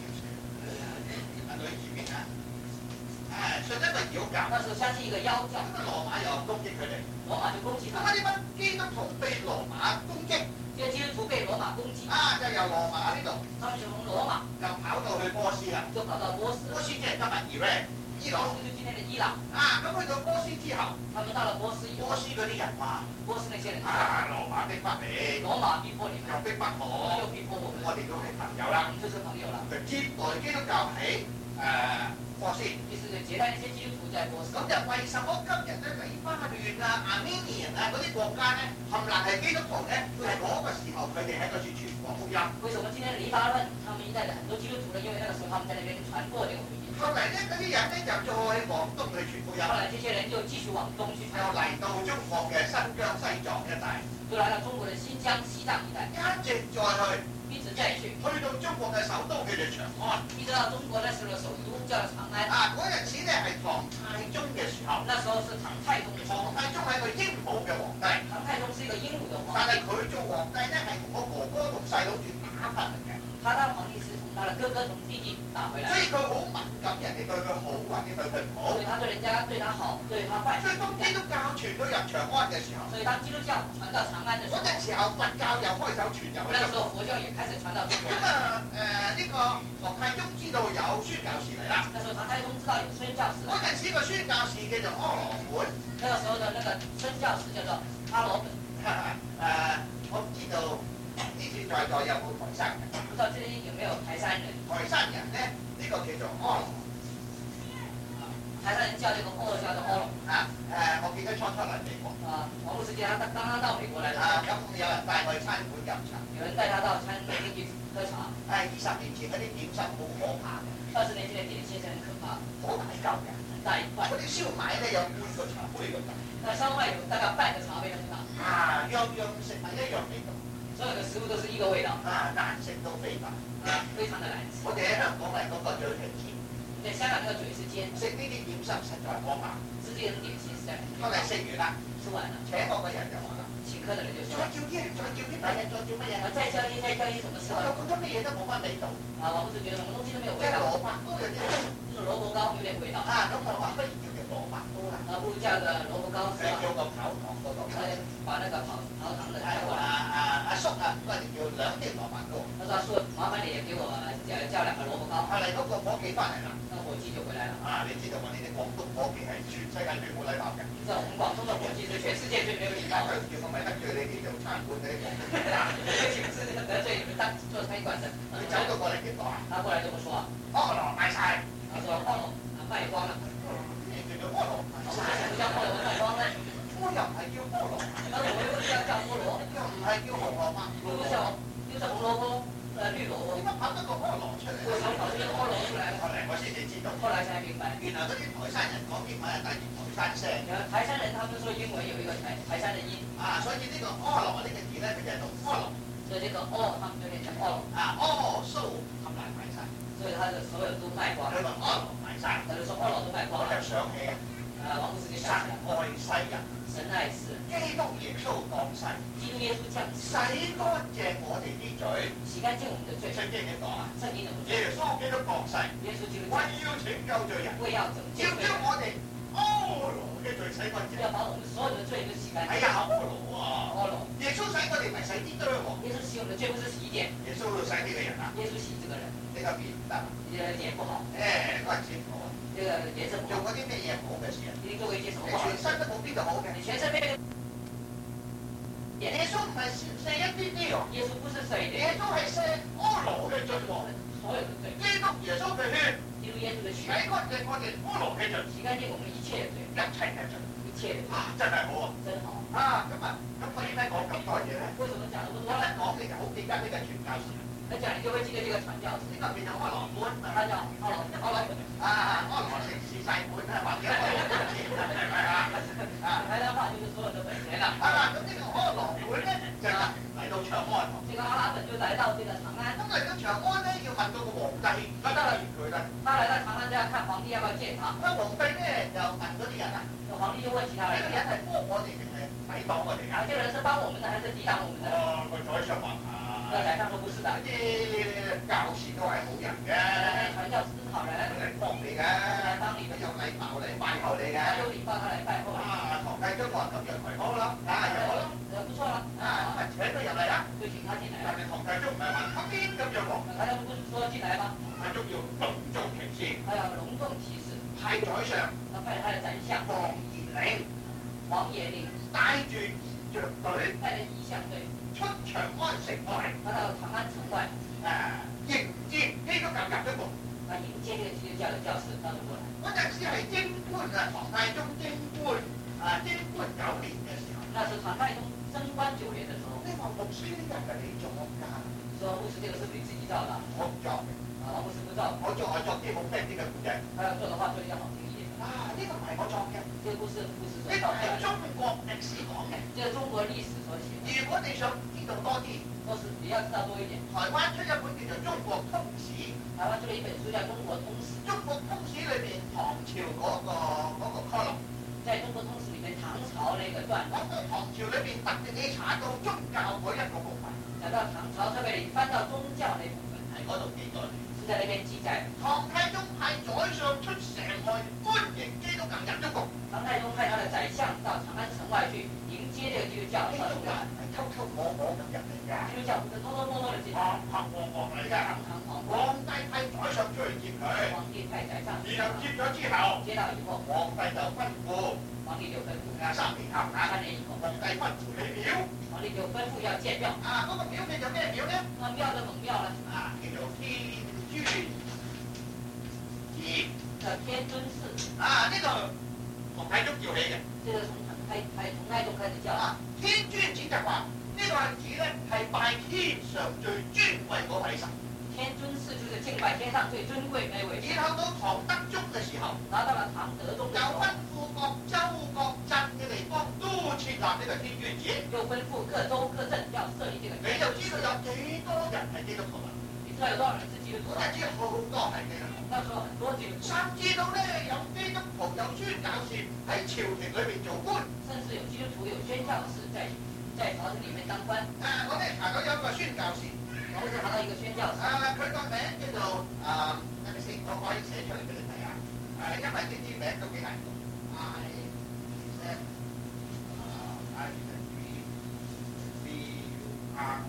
佢語言啊，誒信一個妖教。 那時候相信一個妖教， 咁啊，羅馬又攻擊佢哋。 羅馬就攻擊咁他們。 啊，呢班基督徒被羅馬攻擊， 這個基督徒被羅馬攻擊， 啊，就由羅馬呢度他們就從羅馬就跑到去波斯啦。 就跑到波斯， 波斯即係今日伊朗，伊朗。 波斯就今天的伊朗。 啊，咁去到波斯之後， 他們到了波斯以後， 波斯嗰啲人話： 波斯那些人， 啊，羅馬逼迫你， 羅馬逼迫你們， 又逼迫我， 又逼迫我們， 我哋都係朋友啦。 我們就是朋友了。 就接待基督教喺誒波斯。 於是就接待那些基督徒在波斯。 咁就為什麼今日咧黎巴嫩啊、阿美尼人啊嗰啲國家咧，冚唪唥係基督徒咧？就係嗰個時候佢哋喺嗰處傳講福音。 為什麼今天黎巴嫩他們一帶的很多基督徒呢？因為那個時候他們在那邊傳播這個福音。 後嚟咧嗰啲人咧就再往東去傳福音， 後來這些人就繼續往東去傳又嚟到中國嘅新疆、西藏一帶， 就來到中國的新疆、西藏一帶， 一直再去， 一直再去， 去到中國嘅首都叫做長安。 一直到中國那時候的首都叫長安。 啊，嗰陣時咧係唐太宗嘅時候， 那時候是唐太宗的時候， 唐太宗係一個英武嘅皇帝， 唐太宗是一個英武的皇帝， 但係佢做皇帝咧係同我哥哥同細佬住打翻嚟嘅， 他當皇帝是從他的哥哥從弟弟打回來所，以佢好敏感人哋對佢好或者對佢唔好所以。他對人家對他好，對他壞。 所以當基督教傳到入長安嘅時候， 所以當基督教傳到長安的時候， 嗰陣時候佛教又開手傳入去那中國。 時候佛教也開始傳到中國咁。啊誒呢個唐太宗知道有宣教士嚟啦， 那時候唐太宗知道有宣教士來， 嗰陣時個宣教士叫做阿羅本。 那個時候的那個宣教士叫做阿羅本。 誒、我唔知道呢次在座有冇台山人？ 不知道這裡有沒有台山人？ 台山人咧，呢、個叫做阿羅台山人叫這個阿羅叫做阿羅。 啊誒、我記得初初嚟美國， 啊，王牧師記得他剛剛到美國來的， 啊咁有人帶我去餐館飲茶。 有人帶他到餐廳去喝茶。 誒二十年前嗰啲點心好可怕嘅， 二十年前的點心是很可怕， 好大嚿嘅。 很大一塊。 嗰啲燒賣咧有半個茶杯咁大， 那燒賣有大概半個茶杯咁大， 啊樣樣食物一樣味道， 所有的食物都是一個味道， 啊顏色都非凡。 啊，非常的難吃。 我哋喺香港嚟嗰個最平甜。 在在香港那個嘴是尖， 食呢啲點心實在可怕。 吃這種點心實在很後嚟食完啦， 吃完了， 請我嘅人就話啦， 請客的人就再說， 叫啲人，再叫啲大人，再叫乜嘢？ 啊，再叫一再叫一什麼吃我又完？ 覺得乜嘢都冇乜味道， 啊，王牧師覺得什麼東西都沒有味道， 即係蘿蔔糕有啲， 就是蘿蔔糕有點味道， 啊咁我話不如叫做蘿蔔糕啦， 啊，不如叫個蘿蔔糕是吧？ 誒叫個跑堂嗰度。 呃，把那個跑跑堂的係帶過啊來。 啊阿叔啊，不如叫兩條蘿蔔糕。 他說：“阿叔，麻煩你也給我叫叫兩個蘿蔔糕。 後嚟嗰個伙計翻嚟啦，” 那伙計就回來了。 啊你知道我呢啲廣東伙計係全世界最冇禮貌嘅。 你知道我們廣東的伙計是全世界最沒有禮貌的。 叫我咪得罪你哋做餐館嗰啲廣東人啊！ 對不起，是得罪你們當做餐館的。 你走到過嚟點講啊？ 他過來這麼說：“ 菠蘿賣晒。 他說菠蘿啊賣光了。 咩叫做菠蘿賣晒？ 什麼叫菠蘿賣光呢？ 我又唔係叫菠蘿， 他說我又不是要叫菠蘿， 又唔係叫紅蘿蔔， 又不是叫又是紅蘿蔔，呃綠蘿蔔， 點解跑得個菠蘿出嚟？ 為什麼跑出一個菠蘿出來呢？ 後嚟我先至知道， 後來才明白， 原來嗰啲台山人講英文係帶住台山聲。 原來台山人他們說英文有一個台台山的音， 啊，所以呢個菠蘿呢個字咧，佢就係讀菠蘿。 所以這個哦，他們就念成哦， 啊，哦蘇冚唪唥賣晒。 所以他的所有都賣光了。 佢話菠蘿賣晒， 他就說菠蘿都賣光了我就。想起啊， 啊，王牧師就神想起來， 愛世人， 神愛世人， 基督耶穌降世， 基督耶穌降世， 洗乾淨我哋啲罪。 洗乾淨我們的罪。 聖經點講啊？ 聖經怎麼說？ 耶穌基督降世， 耶穌基督為要拯救罪人， 為要拯救要罪人， 將我哋阿羅嘅罪洗乾淨。 要把我們所有的罪都洗乾淨。 哎呀，阿羅啊！ 阿羅， 耶穌洗我哋唔係洗啲堆喎， 耶穌洗我們的罪不是洗一點， 耶穌都洗呢個人啊， 耶穌洗這個人， 呢個面唔得， 你的臉不好， 誒嗰陣時唔好啊， 這個顏色不好， 做嗰啲咩嘢唔好嘅事啊？ 一定做過一些什麼你不好全？身都冇邊度好嘅。 你全身被耶穌唔係赦一啲啲喎， 耶穌不是捨一點， 耶穌係赦阿羅嘅罪喎。 所有的罪， 基督耶穌嘅血基督耶穌的洗血， 乾淨我哋阿羅嘅罪， 洗乾淨我們一切的罪， 一切嘅罪。 一切的罪， 啊，真係好啊！ 真好。 啊，咁啊，咁我點解講咁多嘢咧？ 為什麼講那麼多我一呢？ 講你就好記得呢個傳教士， 那講你就會記得這個傳教士， 呢個變咗阿羅本， 他叫阿羅，阿羅本。 啊，阿羅城市細本啊，或者阿羅本錢係咪啊？啊， 台灣話就是所有的本錢啦。 啊，咁呢個阿羅本咧就嚟到長安。 這個阿拉本就來到這個長安， 咁嚟到長安咧，要問到個皇帝，得唔得佢咧？ 他來到長安就要看皇帝要不要見他。 咁皇帝咧就問嗰啲人啊， 那皇帝就問其他人呢個，人係幫我哋定係抵擋我哋啊？ 啊，這個人是幫我們的還是抵擋我們的？ 哦，個宰相話那啊， 宰相說不是的， 啲教士都係好人嘅， 傳教士是好人， 佢嚟幫你嘅， 來幫你的， 有禮貌嚟拜候你嘅。 他有禮貌，他來拜候你， 啊，唐繼宗話咁就抬好啦，啊有好啦， 呃，不錯了， 啊咁啊啊， 請佢入嚟啦。 就請他進來了。 但係唐繼宗唔係話咁邊咁樣講， 那他不是說進來嗎？ 唐繼宗要隆重其事， 他要隆重其事， 派宰相他派他的宰相黃延齡黃野嶺帶住着隊帶着儀仗隊， 出長安城外， 他到長安城外， 誒迎接基督教入咗局。 啊，迎接這個基督教的教士到咗過來。 嗰陣時係貞觀啊，唐太宗貞觀啊，貞觀九年嘅時候。 那是唐太宗貞觀九年的時候， 你話牧師呢個係你作㗎？ 說牧師這個是你自己造的，啊， 我唔作嘅， 王牧師不造， 我作係作啲好聽啲嘅古仔。 他要做的話做得要好聽一點。 啊，呢個唔係我作嘅， 這個故事不是說呢個係造出來的， 中國歷史講嘅。 這個中國歷史所寫的， 如果你想知道多啲， 都是你要知道多一點。 台灣出一本叫做《中國通史》， 台灣出了一本書叫《中國通史》， 《中國通史》裏邊唐朝嗰、個嗰、個 column， 在中國通史裡面，唐朝那個段落， 講到唐朝裏邊特別你查到宗教嗰一個部分， 講到唐朝特別你翻到宗教那部分， 喺嗰度記載。 是在那邊記載。 唐太宗派宰相出城外歡迎基督教入咗局， 唐太宗派他的宰相到長安城外去迎接這個基督教基督教到中國。 係偷偷摸摸咁入嚟㗎， 基督教不是偷偷摸摸的進來， 堂堂皇皇嚟㗎。 堂堂皇皇。 皇帝派宰相出去接佢， 皇帝派宰相， 然後接咗之後， 接到以後， 皇帝就吩咐皇帝就吩咐， 啊三年後啊， 三年以後， 皇帝吩咐你廟。 皇帝就吩咐要建廟。 啊，嗰、個廟叫做咩廟咧？ 那廟的猛廟呢？ 啊，叫做天尊寺。 叫天尊寺。 啊，呢、個唐太宗叫起嘅。 這個從唐太太從太宗開始叫。 啊，天尊寺就話呢、個字咧係拜天上最尊貴嗰位神。 天尊寺就是敬拜天上最尊貴那位神。 然後到唐德宗嘅時候， 然後到了唐德宗又的時候， 吩咐各州各鎮嘅地方都設立呢個天尊寺。 又吩咐各州各鎮要設立這個你就知道有幾多人係基督徒啦。 你知道有多少人是基督徒我？就知好多係基督徒。 那時候很多基督徒， 甚至到咧有基督徒有宣教士喺朝廷裏邊做官。 甚至有基督徒有宣教士在在朝廷裡面當官。 誒、啊，我哋查到有一個宣教士， 我們就查到一個宣教士， 誒、啊，佢個名叫做誒，係咪先？我可以寫出嚟俾你睇下。誒、因為呢啲名都幾難讀。I Z 誒 I Z B U R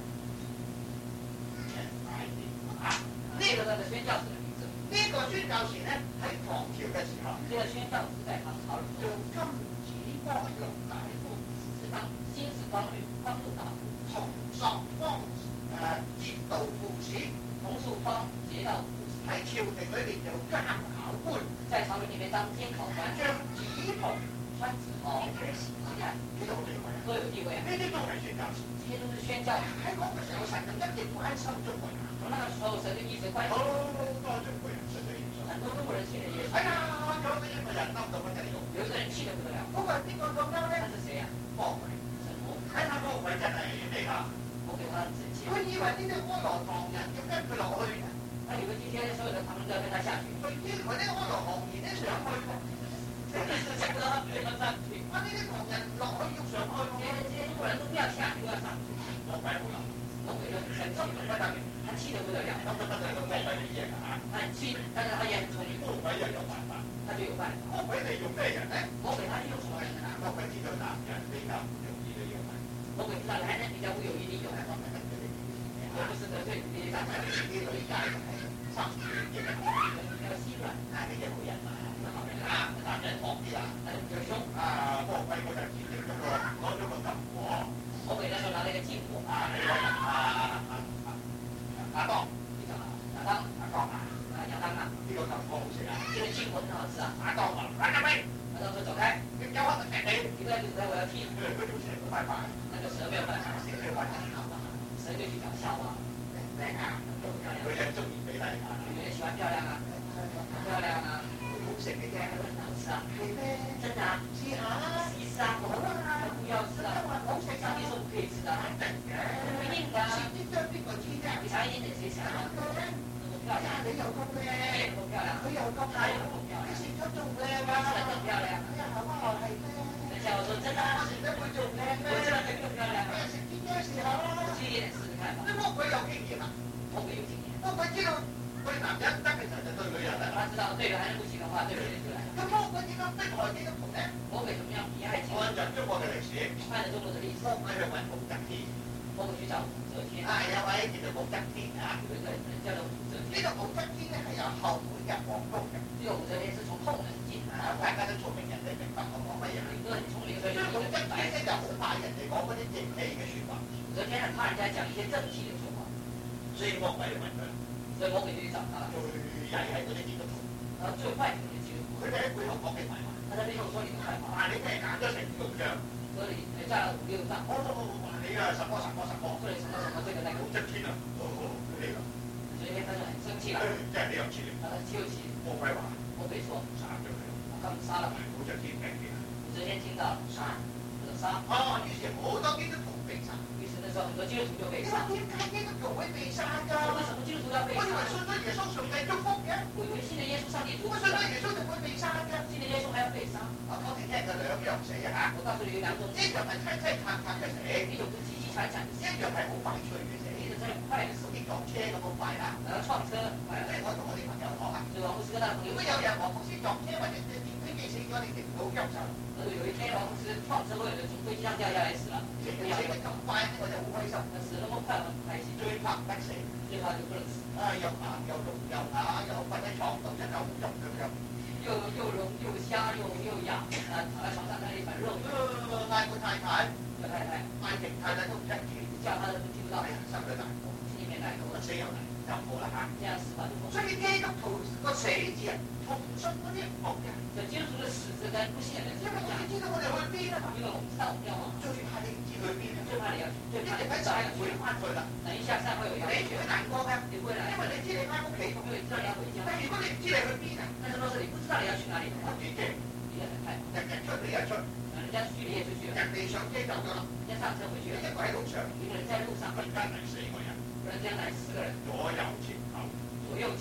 N I D 啊， 呢個就係宣教士嘅名字。 呢個宣教士咧喺唐朝嘅時候， 呢個宣教士在唐朝裡做金子光陽大夫， 是當金子光律光祿大夫， 同朔方誒節度副使， 同朔方節度副使， 喺朝廷裏邊做監考官， 在朝廷裡面當監考官， 將紫袍穿紫袍， 嘅時間，呢度好地位啊！ 都有地位啊。 呢啲都係宣教士。 這些都是宣教士。 喺嗰個時候，神就一直關心中國人， 從那個時候，神就一直關心好多中國人信咗耶穌。 很多中國人信了耶穌。 哎呀，有一個人嬲到不得了， 有一個人氣得不得了。 嗰個係邊個咁嬲咧？ 他是誰啊？ 魔鬼。 神魔。 睇下魔鬼真係咩㗎？ 魔鬼他很生氣。 佢以為呢啲阿羅唐人要跟佢落去嘅， 他以為今天所有的唐人都要跟他下去。 佢以為呢阿羅唐人咧上去嘅， 真的是想不到他們要上去。 啊呢啲唐人落去要上去這些這些中國人都不要下去，都要上去。 魔鬼好嬲， 魔鬼就很生氣，他氣得不得了。 咁就不得了，魔鬼你贏啊！ 他很氣，但是他也很聰明， 魔鬼又有辦法， 他就有辦法。 魔鬼利用咩人咧？ 魔鬼他利用什麼人呢？ 魔鬼知道男人比較唔容易利用， 魔鬼知道男人比較不容易利用， 我唔係得罪你而不是得罪你這些但係呢啲女界就係心軟嘅人， 比較心軟， 啊呢啲好人啊， 是好人啊男人惡啲啦， 他就比較兇。 啊魔鬼嗰陣時整咗個攞咗個金果， 魔鬼那時候拿了一個禁果， 啊你揾啊啊啊阿當， 你講啊，亞當， 阿當啊， 啊亞當啊， 呢個金果好食啊， 這個禁果很好吃啊。 阿當啊，阿家妹， 亞當說走開， 你有可能踢你， 你不要就走開，我要踢你。 佢佢條蛇冇辦法， 那個蛇沒有辦法， 蛇冇辦法， 蛇就去找夏娃， 靚啊，佢又中意美麗啊， 女人喜歡漂亮啊，漂亮啊， 好食嘅啫， 很好吃啊， 係咩？ 真的啊， 試下， 試一試啊，我不要吃啊，上帝說不可以吃的， 定嘅， 不一定的， 試啲將邊個知啫？ 你嘗一點點誰想啊？那麼漂亮， 你又咁靚， 你也那麼漂亮， 佢又咁他也那麼漂亮， 你食咗仲靚啊！ 吃得更漂亮。 哎呀，好啊，係咩？ 等下我說真的啊， 我食得佢仲靚咩？ 我吃得更漂亮， 哎呀，食啲咩時候啦？ 吃一點試試看吧。 啲魔鬼有經驗啊！ 魔鬼有經驗， 魔鬼知道對男人唔得嘅時候就對女人啦。 他知道對男人不行的話，對女人就來。 咁魔鬼點樣迫害基督徒咧？ 魔鬼怎麼樣迫害基督按徒？ 照中國嘅歷史， 按照中國的歷史， 魔鬼去揾武則天， 魔鬼去找武則天， 啊有位叫做武則天啊。 有一個人叫做武則呢天。 個武則天咧係由後門入皇宮嘅， 這個武則天是從後門進啊來， 大家都聰明人，你明白我講乜嘢啦？ 你都很聰明，所以所以你就明白。 武則天咧就好怕人哋講嗰啲正氣嘅説話， 武則天很怕人家講一些正氣的說話， 所以魔鬼去揾佢， 所以魔鬼就去找他了。 最曳係嗰啲基督徒， 然後最壞的就是基督徒， 佢哋喺背後講你壞話， 他在背後說你的壞話， 話你咩揀咗成六樣， 說你佔了五六帳， 哦話你啊什麼什麼什麼， 說你什麼什麼這個那個。 武則天啊，哦佢哋啦， 所以他就很生氣了， 即係你又似你， 然後他就氣， 魔鬼話魔鬼說， 殺咗佢， 我把你殺了吧。 武則天病嘅， 武則天聽到了， 殺， 就殺。 哦於是好多基督徒被殺， 於是那時候很多基督徒就被殺。 你話點解基督徒會被殺㗎？ 為什麼基督徒要被我以為殺？ 信咗耶穌上帝祝福嘅， 我以為信了耶穌上帝祝福我信咗耶穌就會被殺嘅。 信了耶穌還要被殺。 我講你聽佢兩樣死啊嚇， 我告訴你有兩種一樣係凄凄慘慘嘅死， 一種是淒淒慘慘的死， 一樣係好快脆嘅死， 一種是很快的死， 好似撞車咁好快啦。 然後撞車很快所以我同我啲朋友講啊， 所以王牧師跟他的朋友說， 如果有人黃牧師撞車或者電飛機死咗，你哋唔好憂愁， 如果有一天王牧師撞車或者從飛機上掉下來死了， 死不要死得咁快咧，我就好開心。 他死得那麼快，我很開心， 最怕唔得死， 最怕就不能死， 啊又硬又聾又啞又瞓喺床度一嚿肉咁樣， 又又聾又瞎又又癢，啊躺在床上那裡反肉， 呃嗌個太太叫太太嗌極太太都唔得嘅， 叫他都聽不到， 哎呀心裏難過， 心裡面難過， 死又難就好啦嚇。 這樣死法就不好。 所以基督徒個死字啊，同唔信嗰啲唔同嘅， 所以基督徒的死字跟不信的人是因為我哋不一樣， 知道我哋去邊啊嘛， 因為我們知道我們要往哪， 最怕你唔知去邊啊， 最怕你要去，最一怕你定喺社不知道要去會哪。 翻去啦， 等一下散會有要你去會難過㗎， 你不會來， 因為你知你翻屋企， 因為你知道你要回家。 但係如果你唔知你去邊啊， 但是若是你不知道你要去哪裡的話， 好幾驚， 你也很害怕。 人人出你又出， 人家出去你也出去了， 人哋上車走咗啦， 人家上車回去了， 你一個喺路上， 一個人在路上， 忽然間嚟四個人， 忽然間來四個人， 左右前後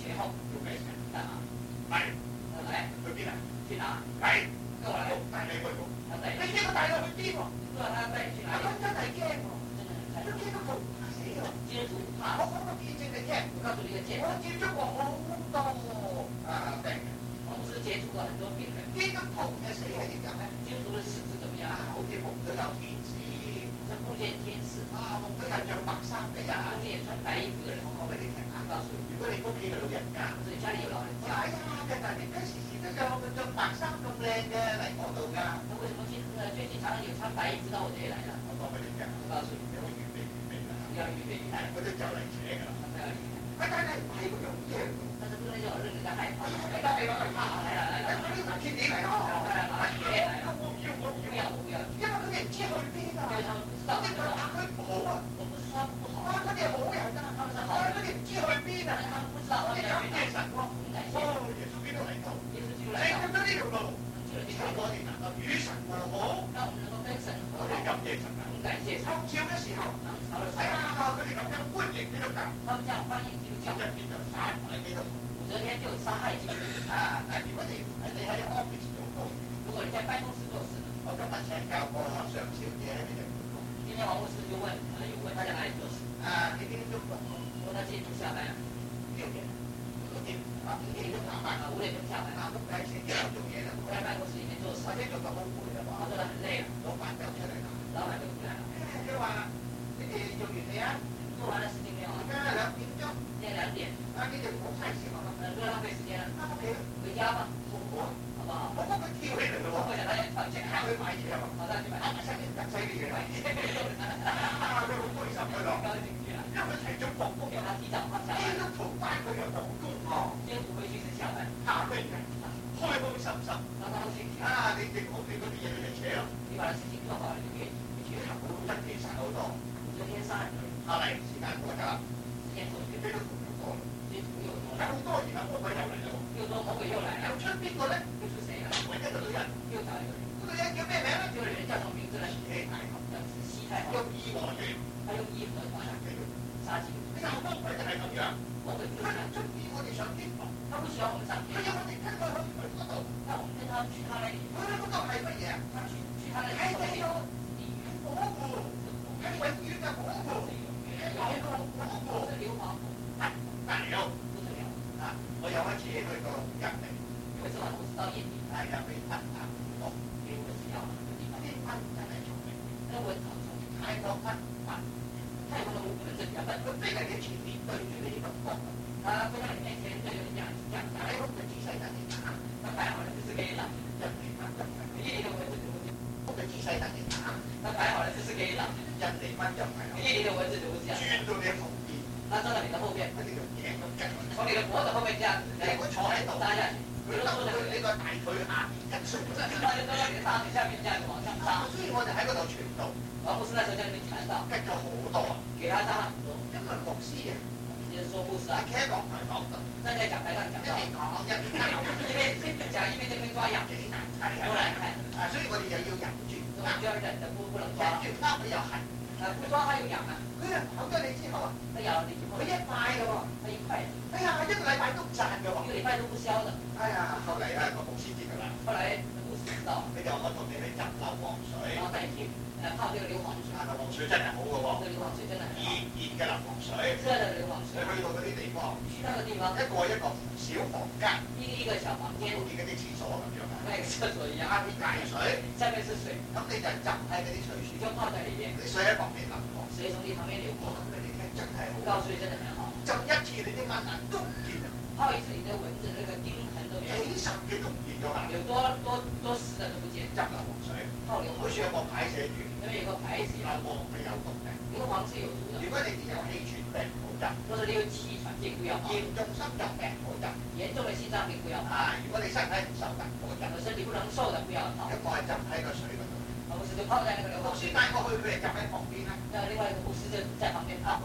节后做咩事？ 干嘛？ 係来去邊啊？ 去哪？ 係跟我来， 帶你去喎。 他带你知佢帶我去邊喎？ 不知道他带你去哪里， 咁真係驚喎！ 真的很害都怕。 驚到佢怕死喎！ 基督徒怕我，講個見證你聽， 我告訴你一个见我证， 接觸過好多啊病人， 我们是接觸過很多病人， 基督徒嘅死係點樣咧？ 基督徒的死是怎麼樣？ 啊，好似夢到有天使， 是夢見天使， 啊夢到有着白衫嘅人。 夢見穿白衣服的人。 我講俾你聽啊， 告訴你， 如果你屋企嘅老人家， 或者你家裡有老人家， 哎呀，近排點解時時都有個着白衫咁靚嘅嚟我度㗎？ 那為什麼最呃最近常常有穿白衣服到我這裡來了？ 我講俾你聽， 我告訴你， 你要預備預備啦， 你要預備係佢都就嚟扯㗎啦。 他快要離開。 喂，但係唔係喎，有啲嘢喎。 但是不能叫人家害怕。 你得你攞嚟怕， 來了來了， 呢個天點嚟咯？ 來了拿鐵來了， 我唔要，我唔不要， 要我不要， 因為佢哋唔知去邊啊。 因為他們不知道即係佢話佢唔好啊。 我不是說不好， 啊，佢哋係好人啊， 他們是好啊， 人， 佢哋唔知去邊啊。 但是他們不知道他們你要去哪裡。 感謝神喎， 很感謝， 哦，耶穌基督嚟到， 耶穌基督你來到， 咁多呢條路， 去了這條路， 使我哋能夠與神和好， 讓我們能夠跟神和我哋好。 感謝神啊。 很感謝神。 當朝嘅時候， 唐朝的時哎候， 呀，佢哋咁樣歡迎基督教， 他們這樣歡迎基督教， 一邊就殺埋基督徒。 武則天就殺害基督徒。 啊，但係如果你你喺 office 做工， 如果你在辦公室做事呢， 我今日請教過上小姐喺邊度做工？ 今天王牧師就問，呃，有問他在哪裡做事， 啊，幾點鐘做工？ 說他幾點鐘下班啊？ 六點，六點啊，五點鐘下班啊，五點鐘下班， 啊，咁喺前邊做嘢啦， 在辦公室裡面做事， 或者做到好攰啦他喎， 做得很累了， 老闆就出嚟啦， 老闆就出來了， 佢話你哋做完未啊？ 做完了事情沒有啊？ 而家兩點鐘， 現在兩點， 啊，你哋唔好嘥時間啦， 呃，不要浪費時間了， 翻屋企回家吧， 好唔好啊？ 好不好？ 我幫佢跳起嚟咯喎， 我想大家跳起即刻來， 去買嘢啊！ 好，大家去買， 啊，犀利，特犀利嘅買嘢，啊，佢好開心佢高咯， 興去了， 因為佢提早放工因為他提早放下基班， 督徒翻佢又放工喎， 基督徒回去是下班， 下邊嘅開開心心， 高高興興， 啊，你哋屋企嗰啲嘢你哋扯啊， 你把事情做好了就可以回去了， 好真其實好多， 昨天殺很多人， 下嚟時間過咗啦， 時間過去基督徒又多啦， 基督徒又多有了， 好多而家魔鬼又嚟啦喎， 又多魔鬼又來了， 又出邊個咧？ 又是誰了？ 揾一個女人， 又找一個人， 個女人叫咩名咧？ 這個人叫什麼名字呢？ 喜太后， 叫慈禧太后， 用義和團他用義和團殺基督徒， 殺基督徒， 呢個魔鬼就係咁樣， 魔鬼就是佢這樣， 唔中意我哋上天堂， 他不喜歡我們上天佢要我哋跟佢去佢嗰度， 讓我們跟他去他那裡， 佢嗰度係乜嘢啊？ 他去去他那裡係地獄， 地獄， 火湖，係永遠嘅火湖，係有個火湖， 是硫磺湖， 大有不得了。 啊！我有一次去到印尼， 有一次我是到印尼， 係入邊噴噴火， 因為我是要那個地方， 啲蚊真係聰明， 那蚊好聰明， 泰國蚊噴， 泰國的蚊蚊子比較笨， 佢飛嚟你前面對住你個角， 它飛到你面前對着你這樣這樣打， 喺屋嘅姿勢等你打， 那擺好了就是給你打， 人哋蚊就係印尼的蚊子就不是， 屋嘅姿勢等你打， 那擺好了就是給你打， 人哋蚊就係印尼的蚊子就不是這樣， 轉到你後邊， 它站到你的後面， 喺你條頸咁夾， 從你的脖子後面這樣子， 你如果坐喺度， 扎下去， 佢兜到你個大腿下邊一縮， 它就到你的大腿下面這樣子往上扎， 所以我就喺嗰度傳道， 王牧師那時候在那邊傳道， 激咗好多啊， 給他扎很多， 因為牧師啊， 就是說牧師啊， 企喺講台講道， 站在講台上講道， 一邊講一邊聽。 一邊一邊講一邊在那邊抓癢， 幾難睇啊！ 多難看， 啊，所以我哋又要忍住， 我們就要忍着不不能忍抓， 住啱佢又痕， 啊不抓它又癢啊， 佢又咬咗你之後啊， 它咬了你之後佢，一塊嘅喎， 它一塊， 哎呀，一個禮拜都唔賺嘅喎一個，禮拜都不消的。 哎呀，後嚟咧個牧師知㗎啦， 後來牧師知道， 你就我同你去浸硫磺水， 然後帶你去呃泡這個硫磺水， 啊硫磺水真係好嘅喎， 這個硫磺水真的很熱好， 熱嘅硫磺水， 熱的硫磺水， 你去到嗰啲地方， 去那個地方， 一個一個小房間， 一個一個小房間， 好似嗰啲廁所咁樣啊， 跟那個廁所一樣， 下邊大水， 下面是水， 咁你就浸喺嗰啲水你樹， 就泡在裡面， 啲水喺旁邊流過， 水從你旁邊流過， 我講俾你聽真係好， 告訴你真的很好， 浸一次你啲蚊啊都唔見啊， 泡一次你的蚊子那個叮痕都沒有， 幾十嘅都唔見咗啦。 有多多多十的都不見， 浸硫磺水， 泡硫磺水， 好似有個牌寫住因為有個牌子硫磺係有毒嘅。 硫磺是有毒的， 如果你哋有氣喘病唔好浸， 或者你有氣喘病不要泡， 嚴重心臟病唔好浸。 嚴重的心臟病不要泡， 啊，如果你身體唔受得唔好浸。 身體不能受的不要泡， 一個係浸喺個水嗰度， 我們就泡在那個硫磺水。 牧師帶我去，佢哋浸喺旁邊啦。 那另外一個牧師就在旁邊泡，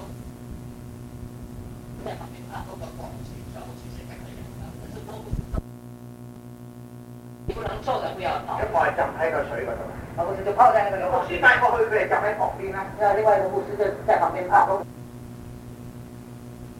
在旁邊泡， 嗰個牧師就好似識得佢嘅。 可是我不知道，你不能受的不要泡， 一個係浸喺個水嗰度， 我們就泡在那個硫牧師磺水。 帶我去，佢哋浸喺旁邊啦。 那另外一個牧師就在旁邊泡，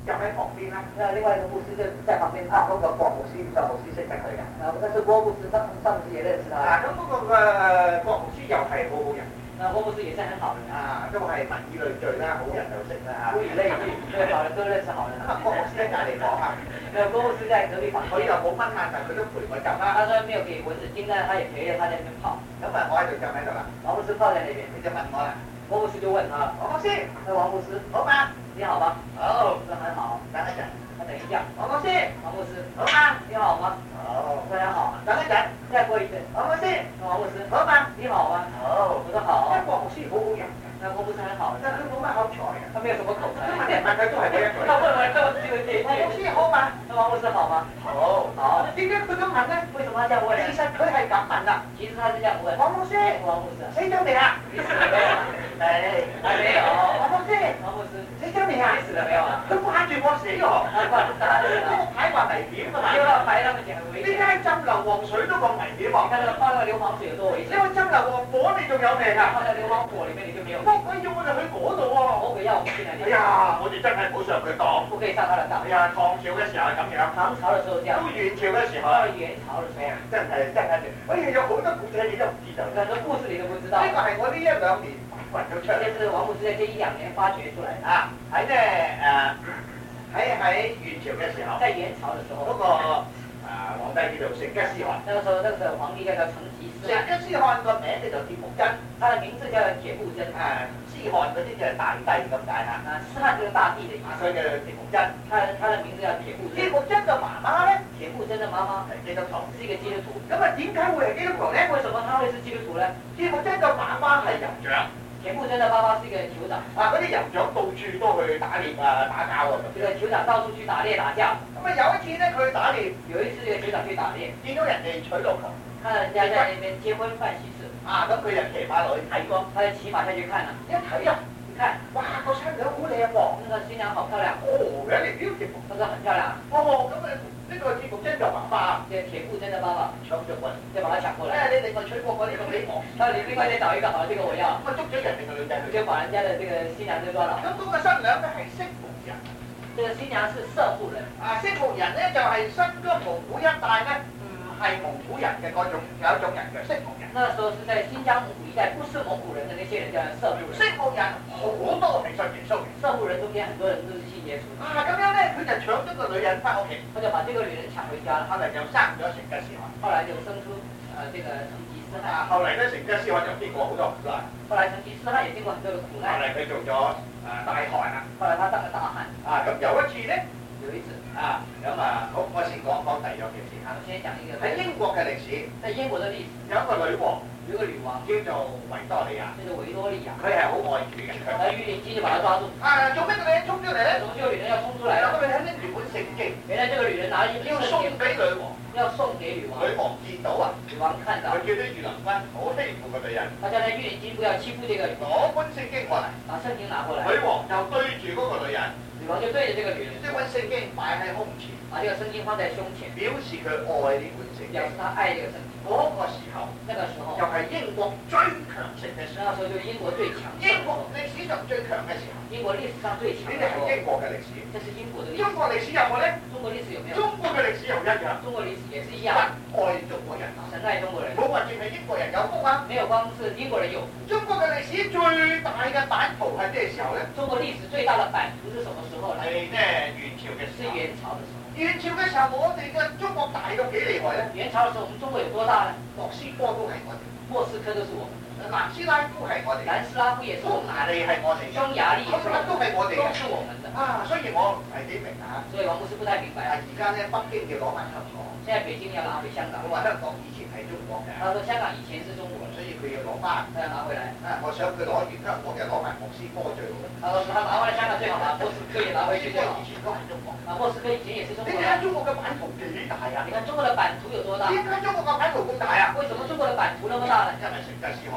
就喺旁邊啦。 那另外一個牧師就在旁邊啊，嗰、那個郭牧師就牧師識得佢嘅。 啊，但是郭牧師上上牧師也認識他。 啊，咁嗰個嘅郭牧師又係好好人。 那郭牧師也是很好人。 啊，都係物以類聚啦，好人就識啦嚇。 物以類聚，對好人都認識好人。 郭牧師喺隔離講啊， 那郭牧師在隔壁房， 佢又冇蚊啊，但佢都陪我浸啦。 他說沒有給蚊子叮，但他也陪着他在那邊泡。 咁啊，我喺度浸喺度啦。 王牧師泡在那邊， 佢就問我啦。 郭牧師就問他： 王牧師， 那王牧師好嗎？ 你好嗎？ 好， 說很好。 等一陣。 他等一下。 王牧師， 王牧師， 好嗎？ 你好嗎？ 好， 非常好。 等一陣。 再過一陣。 王牧師， 王牧師， 好嗎？ 你好嗎？ 好， 我說好。 因為郭牧師好好人。 那郭牧師很好， 但佢冇乜口才嘅。 他沒有什麼口才。 咁問嚟問去都係嗰一句。 他問來問去就這一句。 王牧師好嗎？ 那王牧師好嗎？ 好。 好。 點解佢咁問咧？ 為什麼他這樣問？ 其實佢係咁問啦。 其實他是這樣問。 王牧師， 王牧師， 死咗未啊？ 你死了沒有？ 誒， 還沒有。 王牧師， 王牧師， 死咗未啊？ 你死了沒有啊？ 佢掛住我死喎。 他掛住他死了。 呢個牌話危險㗎嘛？ 因為牌他們講很危險。 點解浸硫磺水都咁危險喎？ 你看那個放那個硫磺水有多危險？ 因為浸硫磺火你仲有命啊！ 放在硫磺火裡面你就沒有命。 魔鬼要我哋去嗰度喎。 魔鬼要我們進來。 哎呀，我哋真係唔好上佢當。 不可以上他的當。 哎呀，唐朝嘅時候係咁樣。 唐朝嘅時候這樣。 到元朝嘅時候。 到元朝嘅時候。 真係真係，哎呀，有好多古仔你都唔知道。 很多故事你都不知道。 呢個係我呢一兩年發掘到出嚟。 這是王牧師在這一兩年發掘出來的。 啊，喺咧誒喺喺元朝嘅時候。 在元朝嘅時候。 嗰個誒皇帝叫做成吉思汗。 那個時候，那個皇帝叫做成吉思汗。 成吉思汗個名叫做鐵木真， 他的名字叫鐵木真。 誒，思汗嗰啲就係大帝咁解嚇。 啊，思汗就是大帝的意思。 所以叫做鐵木真。 他他的名字叫鐵木真。 鐵木真嘅媽媽咧， 鐵木真的媽媽係基督徒， 是一個基督徒。 咁啊點解會係基督徒咧？ 為什麼他會是基督徒咧？ 鐵木真嘅媽媽係酋長， 鐵木真的媽媽是一個酋長。 啊，嗰啲酋長到處都去打獵啊、打交啊咁。 這個酋長到處去打獵打架。 咁啊有一次咧，佢去打獵， 有一次這個酋長去打獵， 見到人哋娶老婆， 看人家在那邊結婚辦喜事， 啊咁佢就騎馬落去睇過， 他就騎馬下去看啦。 一睇啊， 一看， 哇個新娘好靚喎， 那個新娘好漂亮， 哦有嚟標節目， 他說很漂亮。 哦咁啊呢個鐵木真就爸爸這個鐵木真的爸爸搶咗過嚟， 就把他搶過來。 誒你另外娶過個呢個俾我， 他說你另外再找一個好，這個我要。 咁啊捉咗人哋個女仔去， 就把人家的這個新娘就抓了。 咁嗰個新娘咧係色目人， 這個新娘是色目人。 啊色目人咧就係新疆蒙古一帶咧唔係蒙古人嘅嗰種有一種人叫色目人。 那時候是在新疆蒙古一帶，不是蒙古人的那些人叫色目人。 色目人好多係信耶穌嘅， 色目人中間很多人都是信耶穌。 啊咁樣咧佢就搶咗個女人翻屋企， 他就把這個女人搶回家了。 後來就生咗成吉思汗， 後來就生出呃這個成吉思汗。 啊後嚟咧成吉思汗就經過好多苦難， 後來成吉思汗也經過很多的苦後難。 嚟佢做咗誒大汗啊， 後來他當了大汗。 啊咁有一次咧。 有一次啊，咁啊，好，我先講講第二樣嘢先嚇。 我先講一個喺英國嘅歷史， 在英國的歷史， 有一個女王， 有一個女王叫做維多利亞， 叫做維多利亞， 佢係好愛主嘅。 然後御林軍就把她抓住。 啊，做咩個女人衝出嚟咧？ 怎麼就有女人要衝出來了？ 咁佢喺拎住本聖經， 原來這個女人拿一本要聖經送俾女王， 要送給女王。 女王見到啊， 女王看到， 佢叫啲御林軍唔好欺負個女人， 他叫那御林軍不要欺負這個女王， 攞本聖經過嚟， 把聖經拿過來。 女王就對住嗰個女人， 女王就對着這個女人， 呢本聖經擺喺胸前， 把這個聖經放在胸前， 表示佢愛呢本聖經。 表示他愛這個聖經。 嗰個時候， 那個時候， 又係英國最強盛嘅時候， 那時候就是英國最強， 英國歷史上最強嘅時候。 英國歷史上最強呢啲係的時候。 英國嘅歷史。 這是英國的歷史。 中國歷史有冇咧？ 中國歷史有沒有？ 中國嘅歷史又一樣。 中國歷史也是一樣。 愛中國人， 神愛中國人。 冇話淨係英國人有福啊！ 沒有光是英國人有福。 中國嘅歷史最大嘅版圖係咩時候咧？ 中國歷史最大的版圖是什麼時候呢？ 係咧元朝嘅時候。 是元朝的時候。 元朝嘅時候，我哋嘅中國大到幾厲害咧？ 元朝的時候，我們中國有多大呢？ 莫斯科都係我哋， 莫斯科都是我們的， 南斯拉夫係我哋， 南斯拉夫也是我們的， 匈牙利係我哋， 匈牙利也是我們的， 都係我哋都嘅。 是我們的。 啊，所以我唔係幾明啊。 所以王牧師不太明白。 啊，而家咧北京要攞埋香港， 現在北京要拿回香港。 佢話香港以前係中國嘅， 他說香港以前是中國的， 所以佢要攞翻， 他要拿回來。 啊，我想佢攞完香港就攞埋莫斯科最好。 他說他拿回來香港最好，把莫斯科也拿回去最好以。前都係中國。 啊，莫斯科以前也是中國你睇的。 下中國嘅版圖幾大啊！ 你看中國的版圖有多大？ 點解中國嘅版圖咁大啊？ 為什麼中國的版圖那麼大呢？ 因為成吉思汗。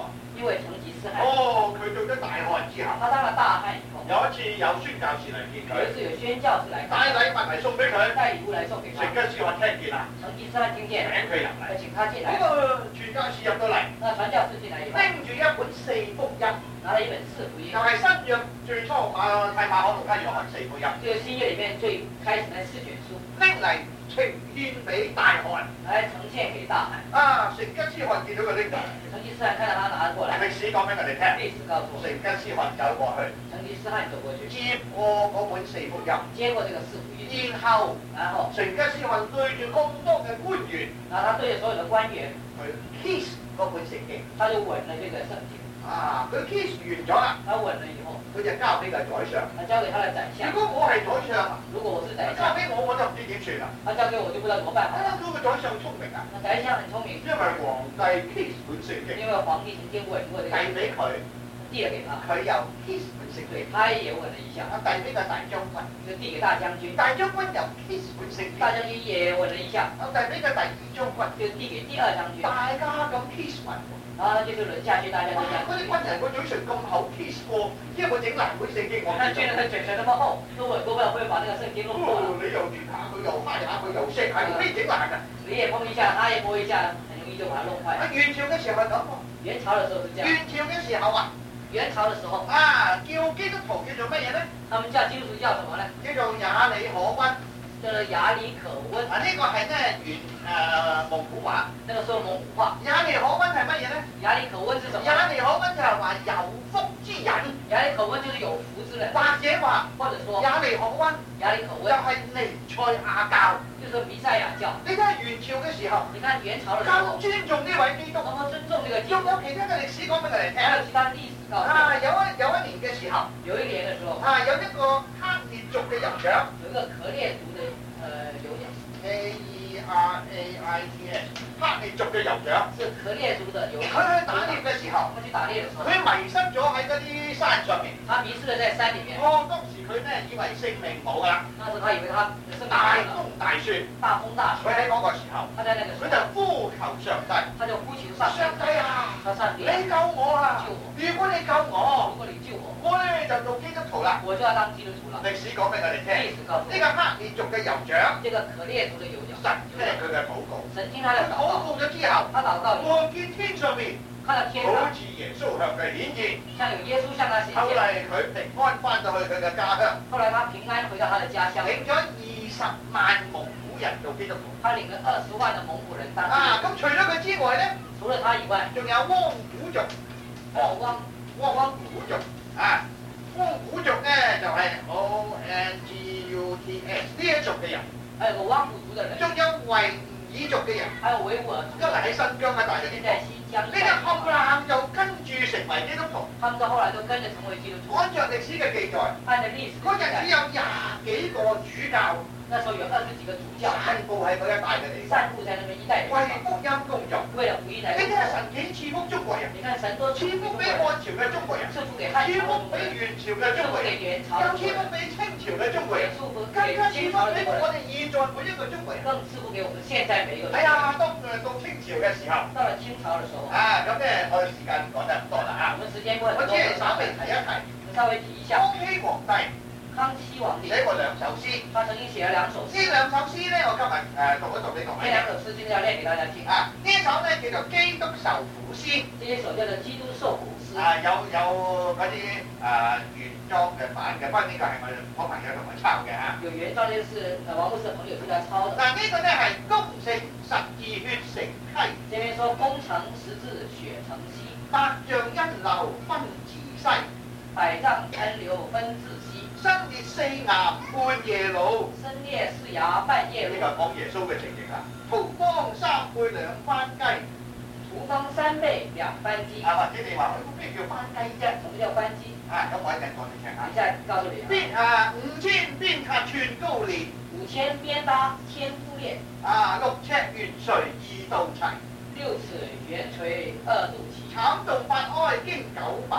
因為成吉思汗， 哦，佢做咗大漢之後， 他當了大漢以後， 有一次有宣教士嚟見有一佢， 次有宣教士來帶禮物嚟送俾佢， 帶禮物來送給他， 成吉思汗聽見啦， 成吉思汗聽見， 請佢入嚟。 要請他進來嗰。個傳教士入到嚟， 那傳教士進來以後， 拎住一本四福音， 拿了一本四福音就，係新約最初馬太馬可路加約翰四福音， 就是新約裡面最開始那四卷書， 拎嚟呈獻俾大漢。 來呈獻給大漢。 啊，成吉思汗見到佢拎嚟， 成吉思汗看到他拿過來， 歷史講俾我哋聽， 歷史告訴我， 成吉思汗走過去， 成吉思汗走過去， 接過嗰本四福音， 接過這個四福音， 然後然後， 成吉思汗對住咁多嘅官員， 然後他對着所有的官員， 佢 kiss 嗰本聖經。 他就吻了這個聖經。 啊，佢 kiss 完咗啦， 他吻了以後， 佢就交俾個宰相。 他交給他的宰相。 如果我係宰相啊， 如果我是宰相， 交俾我我就唔知點算啦。 他交給我就不知道怎麼辦好了。 啊，嗰個宰相聰明啊， 那宰相很聰明， 因為皇帝 kiss 本聖經， 因為皇帝曾經吻過這個， 遞俾佢， 遞了給他， 佢又 kiss 本聖經， 他也吻了一下， 啊遞俾個大將軍， 就遞給大將軍， 大將軍又 kiss 本聖經， 大將軍也吻了一下， 啊遞俾個第二將軍， 就遞給第二將軍， 大家咁 kiss 埋。 然後就是輪下去，大家都這樣。 嗰啲軍人個嘴唇咁厚 kiss 過，因為我整爛本聖經，我看軍人的嘴唇那麼厚，都吻過不了，會把那個聖經弄破了。 你又跌下佢，又揩下佢，又錫下，容易整爛㗎。 你也碰一下，他也摸一下，很容易就把它弄壞。 啊，元朝嘅時候係咁喎。 元朝的時候是這樣。 元朝嘅時候啊， 元朝的時候， 啊叫基督徒叫做乜嘢咧？ 他們叫基督徒叫什麼呢？ 叫做亞里可溫。 叫做亞里可溫。 啊，呢個係咧原誒蒙古話。 那個時候蒙古話。 亞里可溫係乜嘢咧？ 亞里可溫是什麼？ 亞里可溫就係話有福之人。 亞里可溫就是有福之人。 或者話， 或者說， 亞里可溫， 亞里可溫就係彌賽亞教。 就是彌賽亞教。 你睇下元朝嘅時候， 你看元朝嘅時候， 咁尊重呢位基督， 咁麼尊重呢個基督。 仲有其他嘅歷史講俾佢哋聽。 還有其他歷史告訴我。 啊，有一有一年嘅時候， 有一年嘅時候， 啊有一個克烈族嘅酋長， 有一個可列族嘅呃酋長 ，K E R A I T S， 克烈族嘅酋長， 是可列族的酋佢長。 去打獵嘅時候， 他去打獵嘅時候， 佢迷失咗喺嗰啲山上面。 他迷失了在山裡面。 哦，當時佢咧以為性命冇㗎啦， 那時他以為他生命大沒了， 風大雪， 大風大雪。 佢喺嗰個時候， 他在那個時佢就候， 呼求上帝， 他就呼求上帝， 上帝啊， 他上帝， 你救我啊！如果你救如我， 果你救我， 我咧就做基督徒啦。 我就要當基督徒了。 歷史講俾我哋聽， 歷史告訴呢個克烈族嘅酋長， 這個可列族的酋長， 神聽佢嘅禱告， 神聽他的禱佢禱告， 告咗之後， 他禱告以後， 望見天上面看到天上好似耶穌向佢顯現。 像有耶穌向他顯後嚟現。 佢平安翻到去佢嘅家鄉， 後來他平安回到他的家鄉， 領咗二十萬蒙古人做基督徒。 他領了二十萬的蒙古人當基啊， 督徒。 咁除咗佢之外咧， 除了他以外， 仲有汪古族。 還有汪汪汪古族啊，汪古族咧就係 O N G U T S 呢一族嘅人， 還有個汪古族的人， 仲有維吾爾族嘅人， 還有維吾爾族今日喺新疆一帶嘅地方， 現在西疆呢啲冚唪唥就跟住成為基督徒。 他們到後來都跟着成為基督徒。 按照歷史嘅記載， 按照歷史嗰陣記載， 時有廿幾個主教那時候有二十幾個主教散佈喺嗰一帶嘅地方， 散佈在那邊一帶地為方， 福音工作。 為了福音來工作。 你睇下神幾賜福中國人， 你看神多賜福俾漢朝嘅中國人， 賜福給漢賜福朝的人， 俾元朝嘅中賜福國人， 給元朝又的中國人， 賜福俾清朝嘅中國人， 賜福更加賜給清福俾朝的中國人， 我哋現在每一個中國人。 更賜福給我們現在每一個中國人。 哎呀，當誒到清朝嘅時候， 到了清朝的時候， 啊咁咧，我哋時間講得唔多啦啊我，們時間不很多， 我只係稍微提一提。 稍微提一下。 康熙皇帝康熙皇帝寫過兩首詩， 他曾經寫了兩首呢詩， 兩首詩咧，我今日誒讀一讀俾各這位。 兩首詩今天要念給大家聽。 啊，呢一首咧叫做《基督受苦詩》， 這一首叫做《基督受苦詩》。 啊有有嗰啲誒原裝嘅版嘅，不過呢個係我我朋友同我抄嘅嚇。 有原裝，就是呃王牧師朋友是在抄的。 嗱呢個咧係攻城十二血成溪， 這邊說攻城十字血成溪， 百丈恩流分自西， 百丈恩流分自西， 身裂四牙半夜路。 身裂四牙半夜路。 呢個講耶穌嘅情形啦。屠方三倍兩番雞， 屠方三倍兩番雞。 啊或者你話咩叫番雞啫？ 什麼叫番雞？ 啊咁我一陣講你聽下。 等一下告訴你啊。 邊啊五千邊塔寸高連， 五千鞭打千夫裂， 啊六尺圓錘二道齊， 六尺圓錘二肚齊， 慘動發哀經九品，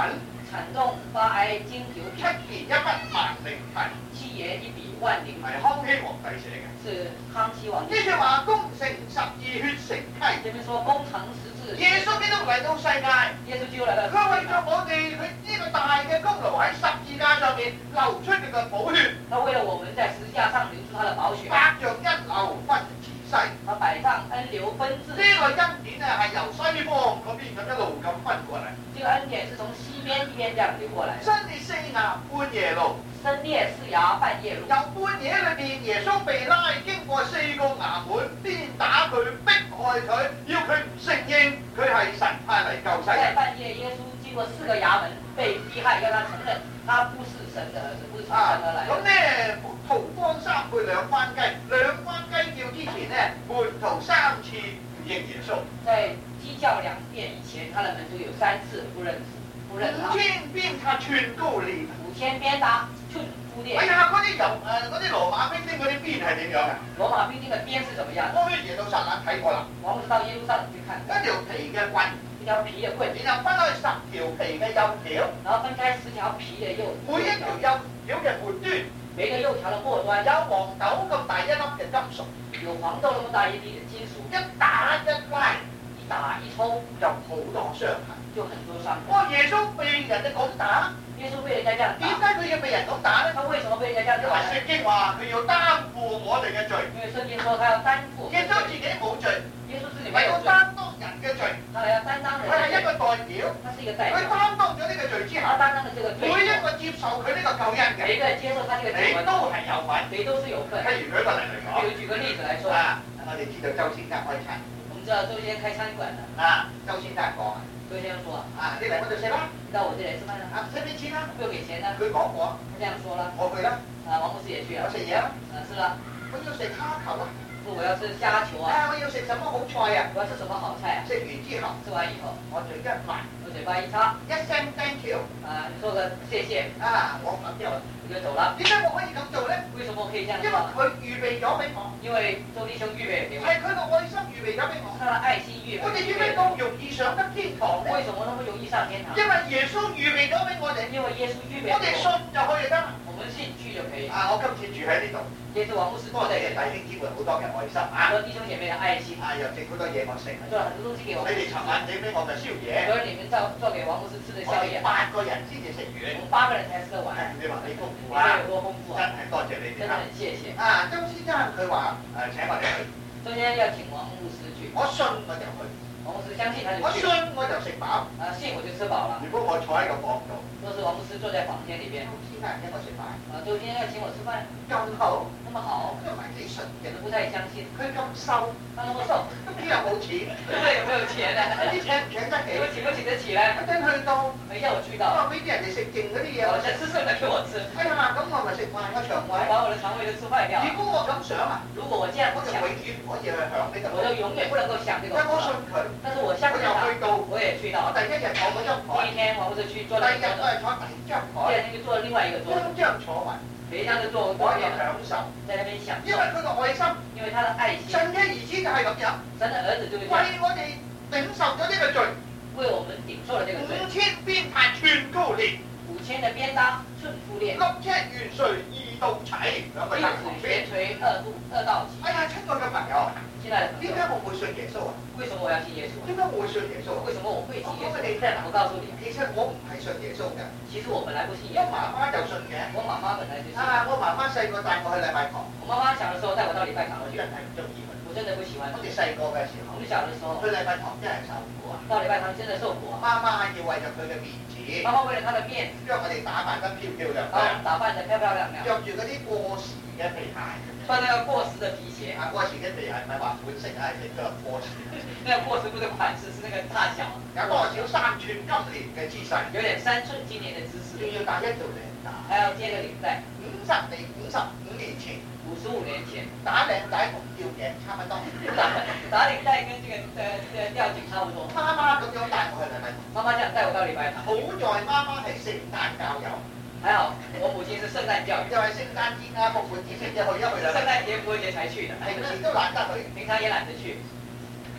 慘痛發哀經久七品， 言一筆萬靈題， 七言一筆萬靈係題， 康熙皇帝寫嘅。 是康熙皇帝。 呢句話功成十二血成溪。 這邊說功成十字。 耶穌基督嚟到世界， 耶穌基督來到世界， 佢為咗我哋，佢呢個大嘅功勞喺十字架上面流出佢嘅寶血。 他為了我們在十字架上流出他的寶血， 百丈恩流分前世。 他百丈恩流分至。 呢個恩典咧係由西方嗰邊咁一路咁分過嚟。 這個恩典是從西邊一邊這樣流過來。 新列四亞半夜路。 新列四衙半夜路。 由半夜裏邊，耶穌被拉經過四個衙門，鞭打佢，迫害佢，要佢唔承認佢係神派嚟救世。 在半夜，耶穌經過四個衙門，被逼害，要他承認他不是神的兒子，不是從神而來的。 咁咧，屠方三倍兩番雞，兩番雞叫之前咧，門徒三次唔認耶穌。 在雞叫兩遍以前，他的門徒有三次不認不認他。 五千鞭撻寸高裂。 五千鞭打寸枯裂。 哎呀，嗰啲猶誒嗰啲羅馬兵丁嗰啲鞭係點樣嘅？ 羅馬兵丁嘅鞭是怎麼樣？ 我去耶路撒冷睇過啦。 我們到耶路撒冷去看。 一條皮嘅棍， 一條皮嘅棍， 然後分開十條皮嘅幼條， 然後分開十條皮嘅幼， 每一條幼條嘅末端， 每個幼條嘅末端有黃豆咁大一粒嘅金屬， 有黃豆咁大一粒嘅金屬， 一打一拉， 一打一抽就好多傷痕， 就很多傷痕。 哦，耶穌被人哋咁打， 耶穌被人家這樣打， 點解佢要被人咁打咧？ 他為什麼被人家這樣打？ 聖經話佢要擔負我哋嘅罪， 因為聖經說他要擔負。 耶穌自己冇罪， 耶穌自己係要沒有罪， 擔當人嘅罪， 他還要擔當人佢係一個的罪， 代表， 他是一個代佢表。 擔當咗呢個罪之後， 他擔當了這個罪， 每一個接受佢呢個救恩嘅， 每個人接受他這個救恩， 你都係有份， 誰都是有份。 譬如舉個例嚟講， 比如舉個例子來說， 啊，我哋知道周先生開餐， 我們知道周先生開餐館的， 啊，周先生講啊， 周先生說啊，你嚟我度食啦， 你到我這裡來吃飯啦， 啊，使唔使錢啦？ 不用給錢的， 佢講過， 他這樣說了， 我去啦， 啊，王牧師也去了， 我食嘢啦， 啊，是了， 我要食蝦球啊， 說我要吃蝦球啊， 啊，我要食什麼好菜啊？ 我要吃什麼好菜啊？ 食完之後， 吃完以後， 我嘴一埋， 我嘴巴一擦， 一聲 thank you， 啊，說個謝謝， 啊，我咁之後， 我就走了。 點解我可以咁做咧？ 為什麼我可以這樣因為做？ 佢預備咗俾我， 因為周弟兄預備給我， 係佢個愛心預備咗俾我。 他的愛心預備我哋點解咁容易上得天堂咧？ 為什麼那麼容易上天堂？ 因為耶穌預備咗俾我哋， 因為耶穌預備我哋信就可以得啦。 我們信去就可以。 啊，我今次住喺呢度， 這次王牧師多謝做的， 弟兄姊妹好多嘅愛心啊！ 很多弟兄姐妹的愛心， 啊，又整好多嘢我食。 做了很多東西給我你哋尋晚整俾我嘅宵夜， 所以你們做做給王牧師吃的我宵夜， 哋八個人先至食完。 我們八個人才吃得完， 你話你豐富你啊！ 看有多豐富真啊！ 係多謝你哋真的很謝謝。 啊！周先生佢話誒請我哋去， 周先生要請王牧師去， 我信我就去， 王牧師相信他就我信去， 我就食飽。 啊，信我就吃飽了。 如果我坐喺個房度， 若是王牧師坐在房間裏邊， 周先生請我食飯， 啊，周先生要請我吃飯， 咁好， 那麼好， 都唔係幾順嘅我都。不太相信。 佢咁瘦， 他那麼瘦， 都邊有冇錢？ 對不對？有沒有錢呢？ 啲請唔請得起？ 你們請不請得起呢？ 一陣去到， 等一下我去我到， 話俾啲人哋食剩嗰啲嘢， 我我食。 想吃剩的給我吃， 哎呀，咁我咪食壞個腸胃。 把我的腸胃都吃壞掉了。 如果我咁想啊， 如果我這樣我就不想， 永遠唔可以去享呢個。 我就永遠不能夠想這個但我信佢， 但是我相信他，我也去到。 我第一日坐嗰張第台， 一天王牧師去坐第二日那個桌子， 我係坐第二張第台， 二天就坐另外一個桌子， 張張坐埋， 每一張都坐我多喺度邊， 享受。 在那邊享受因為，佢個愛心， 因為他的愛心， 神嘅兒子就係咁樣， 神的兒子就是這樣， 為我哋頂受咗呢個罪， 為我們頂受了這個罪， 五千鞭撻寸高裂， 五千的鞭打寸枯裂， 六尺元帥二到齊，兩個六大尺同懸垂二度二到齊。 哎呀，親愛嘅朋友， 親愛的朋友， 點解我會信耶穌啊？ 為什麼我要信耶穌？ 點解我會信耶穌啊？ 為什麼我會信耶穌？ 我告訴你聽啊， 我告訴你， 其實我唔係信耶穌嘅， 其實我本來不信耶穌， 我媽媽就信嘅。 我媽媽本來就信。 啊，我媽媽細個帶我去禮拜堂， 我媽媽小的時候帶我到禮拜堂我去， 真係唔中意佢。 我真的不喜歡。 我哋細個嘅時候我，們小的時候去禮拜堂真係受苦啊！ 到禮拜堂真的受苦啊！ 媽媽要為咗佢嘅面子， 媽媽為了她的面子， 將我哋打扮得漂漂亮把我們亮， 打扮得漂漂亮亮， 着住嗰啲過時嘅皮鞋。 穿那個過時的皮鞋。 啊，過時嘅皮鞋唔係話款式啊，係個過時， 那個過時不是款式，是那個大小。 有多少三寸金蓮嘅姿勢， 有點三寸金蓮的姿仲勢， 要戴一條領帶。 還要接個領帶。 五十年五十五年前五十五年前， 打領帶同吊頸差唔多。 打打領帶跟這個呃這個吊頸差不多。 媽媽咁樣帶我去禮拜堂， 媽媽這樣帶我到禮拜堂， 好在媽媽係聖誕教友， 還好我母親是聖誕教友， 又係聖誕節啊、復活節先至去一去啦。 聖誕節、復活節才去的， 平時都懶得去。 平常也懶得去。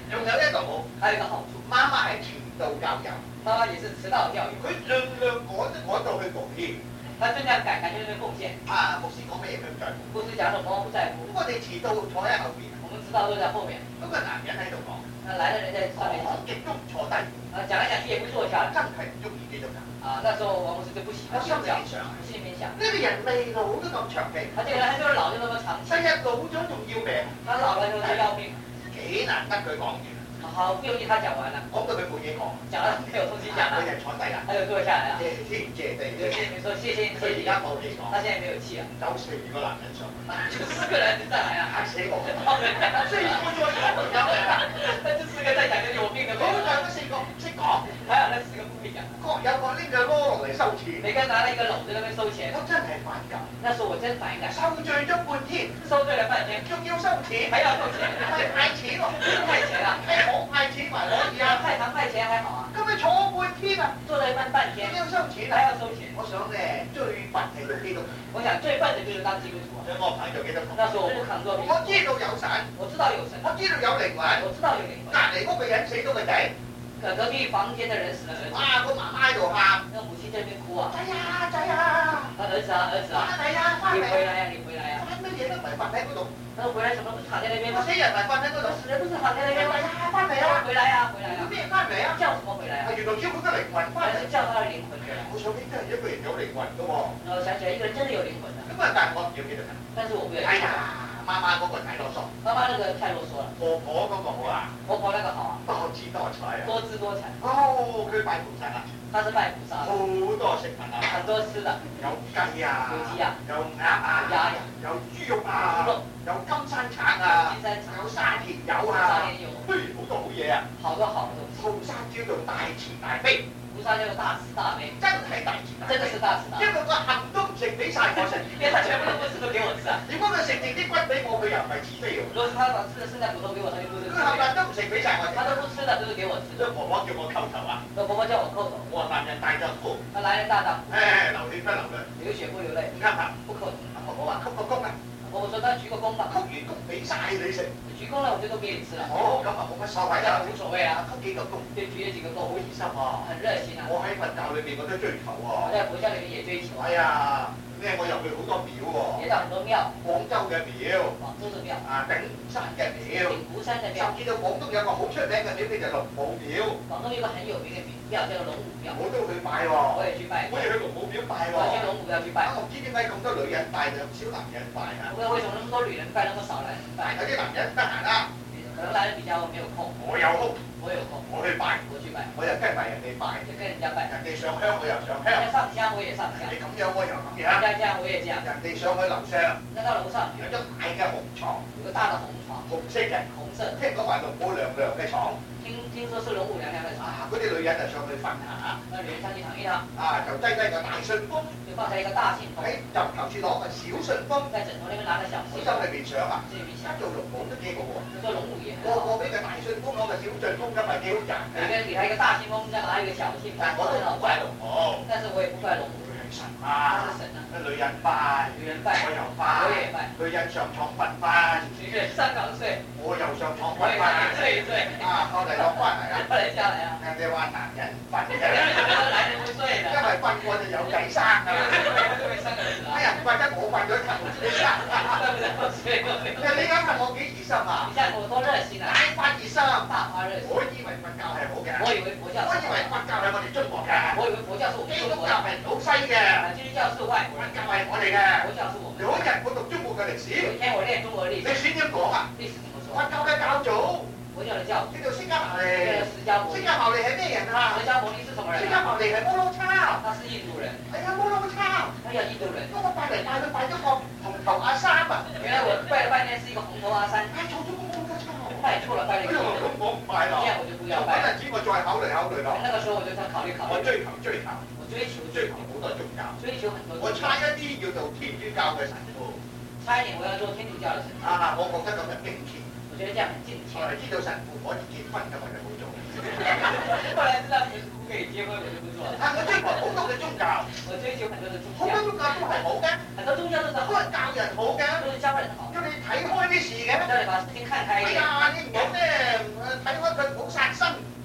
仲有一個好， 还有一个好处， 媽媽係傳道教友， 妈妈也是迟到教育， 佢盡量趕趕到去奉獻。 她尽量赶，赶去那边贡獻。 啊，牧師講乜嘢佢唔在乎。 牧師講什麼不在乎， 咁我哋遲到坐喺後邊， 我們知道都在後面。 咁個男人喺度講， 那來的人在上面講極都唔坐低， 啊，講來講去也不坐下。 真係唔中意基督教。 啊，那時候王牧師就不喜歡基督教，心裡面想， 呢個人未老都咁長氣， 他這個人還就是老就那麼長氣， 第日老咗仲要命， 他老了就就要命。 幾難得佢講完， 好不容易他講完了， 講到佢冇嘢講， 講了沒有東西講佢了， 就坐低啦， 他就坐下來了。 謝天謝地， 就謝你說謝謝你， 佢而家冇氣講， 他現在沒有氣了， 走四個男人上， 就四個人就上來了， 嚇死我， 四個再講我講嚟啦，那這四個在講就有病的， 好在嗰四個唔識講， 還有那四個不會講， 各有個拎個攞落嚟收錢， 每個人拿了一個簍在那邊收錢， 我真係反感， 那時候我真反感， 收罪咗半天， 收罪了半天， 仲要收錢， 還要收錢， 係派錢喎， 派錢啊， 係好派錢埋可以啊， 派糖派錢還好啊， 咁你坐半天啊， 坐了一半半天仲，要收錢還啊！ 要收錢。 我想咧最笨係做基督徒， 我想最笨的就是當基督徒啊。 所以我唔肯做基督徒。 那時候我不肯做基督我徒， 知道有神， 我知道有神， 我知道有靈魂， 我知道有靈隔離屋嘅人死咗個仔， 魂。隔壁房間的人死了兒子， 啊個媽媽喺度喊， 那母親在那邊哭啊， 仔啊仔啊， 啊兒子啊兒子啊， 翻嚟啊翻嚟啊， 你回來呀你回來呀， 翻乜嘢都唔係瞓喺嗰度， 他說回來什麼不是躺在那邊嗎？ 個死人咪瞓喺嗰度， 死人不是躺在那邊嗎？ 嚟啊翻嚟啊， 回來呀回來呀， 咩翻嚟啊？ 叫什麼回來啊？ 原來叫佢個靈魂翻嚟原來是，叫他的靈魂回來。 我想呢真係一個人有靈魂㗎喎， 然後想起來一個人真的有靈魂的， 咁啊但係我唔要基督徒， 但是我不要。 哎呀媽媽嗰個太囉嗦， 媽媽那個太囉嗦了， 婆婆嗰個好啊， 婆婆那個好啊， 多姿多彩啊， 多姿多彩。 哦佢拜菩薩啊。 他是拜菩薩好的， 多食物啊， 很多吃的， 有雞啊， 有雞啊， 有鴨啊， 鴨呀， 有豬肉啊， 豬肉有金山橙啊， 金山橙有沙田柚沙啊， 田柚， 嘿，好多好嘢啊！ 好多好的東西。 菩薩叫做大慈大悲， 菩薩叫做大慈大悲， 真係大慈大悲， 真的是大慈大悲。 因為個杏都唔食俾晒我食， 因為他全部都不吃都給我吃啊。 點解佢食剩啲骨俾我，佢又唔係慈悲喎？ 如果是他把吃的剩下骨頭給我，他就不是慈悲。 佢冚唪唥都唔食俾晒我食， 他都不吃的都是給我吃的。 所以婆婆叫我叩頭啊， 那婆婆叫我叩頭， 我話男人大丈夫， 那男人大丈夫， 誒流血不流淚， 流血不流淚， 唔啱頭。 不叩頭。 婆婆話鞠個躬啊， 婆婆說他鞠個躬吧， 鞠完躬俾晒你食， 鞠躬了我就都給你吃了。 哦咁啊冇乜所謂啦， 那無所謂啊， 鞠幾個躬。 就鞠了幾個躬， 好熱心啊！ 很熱心啊。 我喺佛教裏邊我都追求我喎。 在佛教裏面也追求啊， 係啊，咩我入去好多廟喎， 也到很多廟， 廣州嘅廟， 廣州的廟， 啊頂湖山嘅廟， 鼎湖山的廟， 甚至到廣東有個好出名嘅廟叫做龍母廟， 廣東有一個很有名的廟叫做龍母廟， 我都去拜喎。 我也去拜過， 我哋去龍母廟拜喎。 我去龍母廟去拜。 啊，我唔知點解咁多女人拜，就少男人拜啊？ 不知道為什麼那麼多女人拜，那麼少男人拜？ 有啲男人得閒啦， 可能男人比較沒有空， 我有空， 我有空， 我去拜， 我去拜， 我又跟埋人哋拜， 就跟人家拜。 人哋上香我又上人家香， 上香我也上香， 你咁樣我又咁樣， 人家這樣我也這樣。 人哋上去樓上那到樓上有張大嘅紅床， 有個大的紅床， 紅色嘅。 紅色， 聽講話龍母娘娘嘅床， 聽聽說是龍母娘娘的床， 啊嗰啲女人就上去瞓下， 那女人上去躺一躺， 啊就擠低個大信封， 就放下一個大信封， 喺枕頭處攞個小信封， 在枕頭那邊拿個小我信封， 心裏邊想啊， 這邊想， 而家做龍母都幾好喎， 就說龍母也很個好， 個俾個大信封攞個小信封咁咪幾好賺每個嘅， 人給他一個大信封，再拿一個小信封， 但我都很好賺。 唔怪龍母， 但是我也不怪龍母， 佢係神他啊是，神啊， 女人拜， 女人拜， 我又拜我，也拜， 女人上床瞓翻， 女人上床睡， 我又上床我也瞓翻， 睡一睡， 啊後嚟落翻嚟啊， 後來下來啊， 人哋話男人瞓嘅， 人家就說男人不睡的， 因為瞓過就有仔生啊。 就會生兒子啊哎，呀，唔怪得我瞓咗一頭先生。 怪不得我睡過沒有你諗下我幾熱心啊你？看我多熱心啊， 大發熱心。 大發熱心， 我以為佛教係好嘅， 我以為佛教我以為是好佛教係我哋中國嘅， 我以為佛教是我們基督中國的， 教係老西嘅， 啊，基督教是外國人， 佛教係我哋嘅。 佛教是我們的。 有一日我讀中國嘅歷史， 有一天我練中國的歷史， 歷史點講啊？ 歷史怎麼說？ 佛教嘅教祖佛教的教主叫做釋迦牟尼。 叫做釋迦牟尼， 釋迦牟尼係咩人啊？ 釋迦牟尼是什麼人啊？ 釋迦牟尼係摩羅抄， 他是印度人， 係啊摩羅抄。 他叫印度人。 不過拜嚟拜去拜咗個紅頭阿三啊， 原來我拜了半天是一個紅頭阿三， 拜錯咗個摩羅抄。 拜錯了，拜了一個印度人。 咁我唔拜啦。 這樣我就不要嗰拜了。 陣時我再考慮考慮啦。 那個時候我就想考慮考慮， 我追求追求我追求追求好多宗教， 追求很多我宗教。 差一啲要做天主教嘅神父， 差一點我要做天主教的神父， 啊，我覺得咁就敬虔。 我覺得這樣很敬後虔。 來知道神父可以結婚嘅，我就冇做。 後來知道神父可以結婚，我就不做了。 啊，我追求好多嘅宗教， 我追求很多的宗好多教， 宗教都係好嘅， 很多宗教都是好， 都係教人好嘅， 都是教人好， 叫你睇開啲事嘅。 叫你把事情看開一點。 哎呀，你唔好咧睇開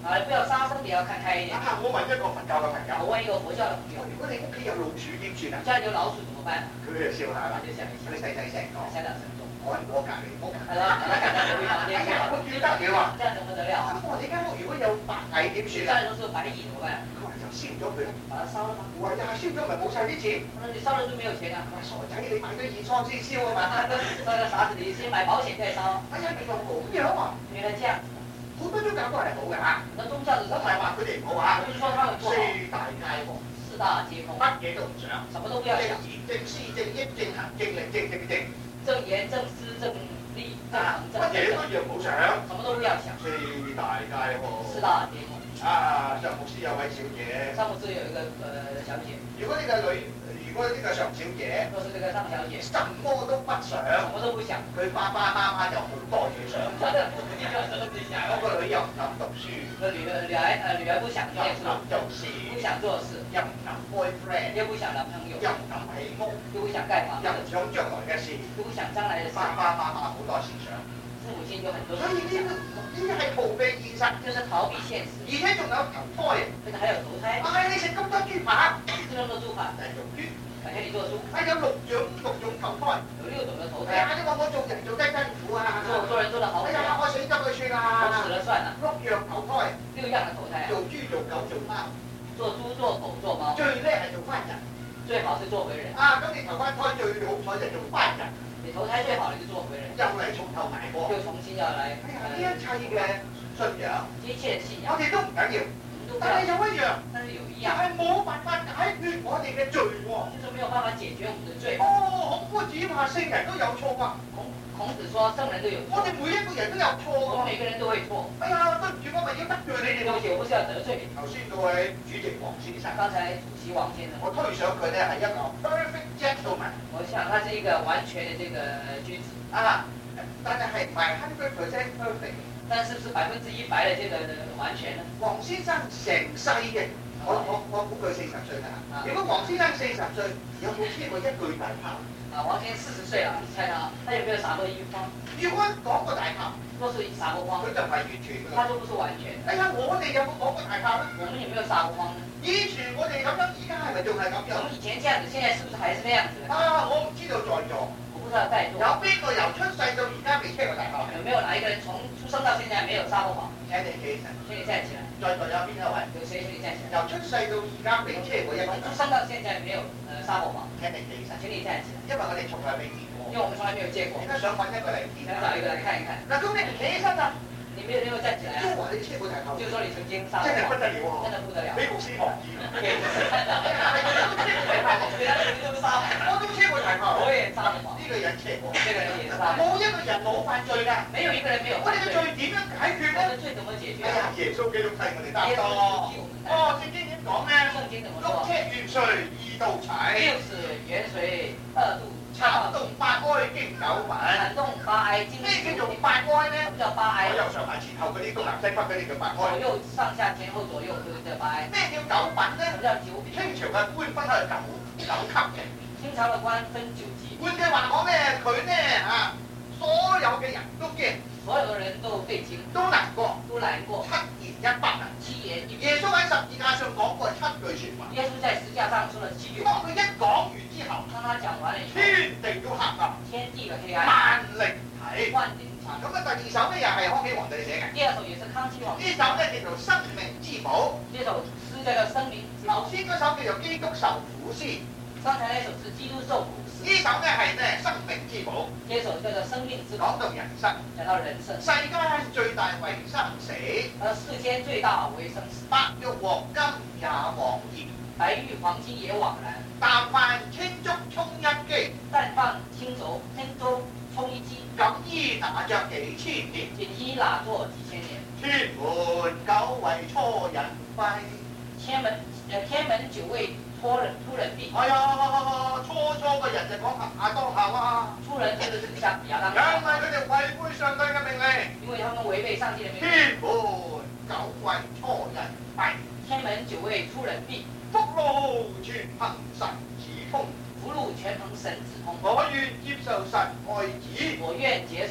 啊，不要殺生，你要看開一點。 啊！我問一個佛教嘅朋友， 我問一個佛教嘅朋友， 如果你屋企有老鼠點算啊？ 家裡有老鼠怎麼辦？ 佢就笑下啦， 就想一想， 你細細聲講， 香港神眾。 我係我隔離屋。 係啦，係啦，隔離屋房間。 哎呀，我叫得了啊！ 這樣怎麼得了？ 咁我哋間屋如果有白蟻點算啊？ 家裡都是白蟻怎麼辦？ 佢話就燒咗佢啦。 把它燒了嗎？ 我話呀，燒咗咪冇晒啲錢。 我說你燒了就沒有錢啊？ 我話傻仔，你買咗二倉先燒啊嘛。 那個傻子，你先買保險再燒。 哎呀，原來咁樣啊！ 原來這樣。 好多宗教都係好嘅嚇。 那宗教是我唔係話佢哋唔好啊。 不是說他們不好。 四大皆空。 四大皆空。 乜嘢都唔想。 什麼都不要想。 正言正思正益正行正力正正正。 正言正思正力正行正。 乜嘢都要唔好想。 什麼都不要想。 四大皆空。 四大皆空。 啊，上牧師有位小姐。 上牧師有一個呃小姐。 如果呢個女，如果呢個上小姐， 若是這個上小姐， 什麼都不想， 什麼都不想， 佢爸爸媽媽就好多嘢想。 真的，你就什麼都不想。 嗰個女又唔敢讀書， 個女兒女兒呃女兒不想念書， 做事， 不想做事， 又唔敢 boyfriend， 又不想男朋友， 又唔敢起屋， 又不想蓋房子， 又唔想將來嘅事， 又不想將來的事。 爸爸媽媽好多思想， 父母親就很多。 所以呢個呢啲係逃避現實， 就是逃避現實。 而且仲有投胎， 而且還有投胎。 唉，你食咁多豬扒， 吃咁多豬扒， 就係做豬。 改天你做豬。 係有六種六種投胎， 有六種嘅投胎。 哎呀，你話我做人做得辛苦啊！ 做做人做得好。 哎呀，我死咗佢算啦。 我死了算啦。 六樣投胎， 六樣嘅投胎。 做豬做狗做貓。 做豬做狗做貓。 最叻係做翻人。 最好是做回人。 啊，咁你投翻胎最好彩就做翻人。 你投胎最好你就做回人。 又嚟從頭埋過。 又重新要嚟。 哎呀，呢一切嘅信仰， 一切信仰， 我哋都唔緊要，但係有一樣， 但是有一就樣， 係冇辦法解決我哋嘅罪喎。 就是沒有辦法解決我們的罪。 哦，孔夫子話聖人都有錯㗎。 孔孔子說聖人都有錯。 我哋每一個人都有錯㗎。 我們每個人都會錯。 哎呀，對唔住，我咪要得罪你哋。 對不起，我不是要得罪你。 頭先嗰位主席黃先生， 剛才主席王先生， 我推想佢咧係一個 perfect gentleman。 我想他是一個完全的這個君子。 啊，但係係唔係 hundred percent perfect？ 但是不是百分之一百的這個完全呢？ 黃先生成世嘅，我我我估佢四十歲啦。如果黃先生四十歲，有冇車過一句大炮？ 啊，王先生四十歲啦，你猜他，他有沒有撒過一筐？ 如果講過大炮， 若是撒過筐， 佢就唔係完全㗎。 他就不是完全。 哎呀，我哋有冇講過大炮咧？ 我們有沒有撒過筐呢？ 以前我哋咁樣，而家係咪仲係咁樣？ 我們以前這樣子，現在是不是還是那樣子？ 啊，我唔知道在座。 我不知道在座。 有邊個由出世到而家未車過大炮？ 有沒有哪一個人從出生到現在沒有撒過謊？ 請你起身。 請你站起來。 在座有邊一位？ 有誰？請你站起來。 由出世到而家未車過一次。 出生到現在沒有呃撒過謊。 請你起身。 請你站起來。 因為我哋從來未見過。 因為我們從來沒有見過。 而家想揾一個嚟見。 想找一個來看一看。 嗱，咁你唔起身啊？ 你沒有沒有站起來啊？ 即係話你車過大炮。 就是說你曾經撒過謊。 真係不得了喎！ 真的不得了。 俾牧師學意。 給牧師看到。其他人都撒謊。 我都車過大炮。 我也撒過謊。 呢個人車過。 這個人也撒謊。 冇一個人冇犯罪㗎。 沒有一個人沒有我哋嘅罪點樣解決咧？ 我們罪怎麼解決？ 哎呀，耶穌基督替我哋擔當。哦，聖經點講咧？ 聖經怎麼六說？ 尺元帥二度齊。 六尺元帥二度。 慘動八哀經九品。 慘動八哀經。 咩叫做八哀咧？ 什麼叫八哀？ 左右上下前後嗰啲東南西北嗰啲叫八哀。 左右上下前後左右都叫八哀。 咩叫九品咧？ 什麼叫九品？ 清朝嘅官分開九九級嘅。 清朝嘅官分九級。 換句話講咧，佢咧嚇所有嘅人都驚， 所有嘅人都被驚， 都難過， 都難過。 七言一筆啊！ 七言一筆。 耶穌喺十字架上講過七句説話。 耶穌在十字架上說了七句話。 當佢一講完之後， 當他講完了以後， 天地都黑暗， 天地嘅黑暗， 萬靈體， 萬靈體。 咁啊，第二首咧又係康熙皇帝寫嘅。 第二首也是康熙皇帝。 呢首咧叫做《生命之寶》。 呢首詩叫做《生命之寶》。 頭先嗰首叫做《基督受苦詩》。 剛才那首是《基督受苦詩》。 呢首咧係咧《生命之寶》。 呢首叫做《生命之寶》。 講到人生， 講到人生。 世間最大為生死。 而世間最大為生死。 白玉黃金也枉然。 白玉黃金也枉然。 淡飯輕粥沖一機。 淡飯輕粥輕粥沖一機。 錦衣拿着幾千年。 錦衣拿着幾千年。 天門九位初人廢。 天門誒天門九位初人初人閉。 哎呀，初初嘅人就講亞當夏娃。 初人就是指向亞當。 因為佢哋違背上帝嘅命令。 因為他們違背上帝嘅命令。 天門九位初人閉。 天門九位初人閉。 福祿全憑神子通。 福祿全憑神子通。 我願接受神愛子。 我願接受神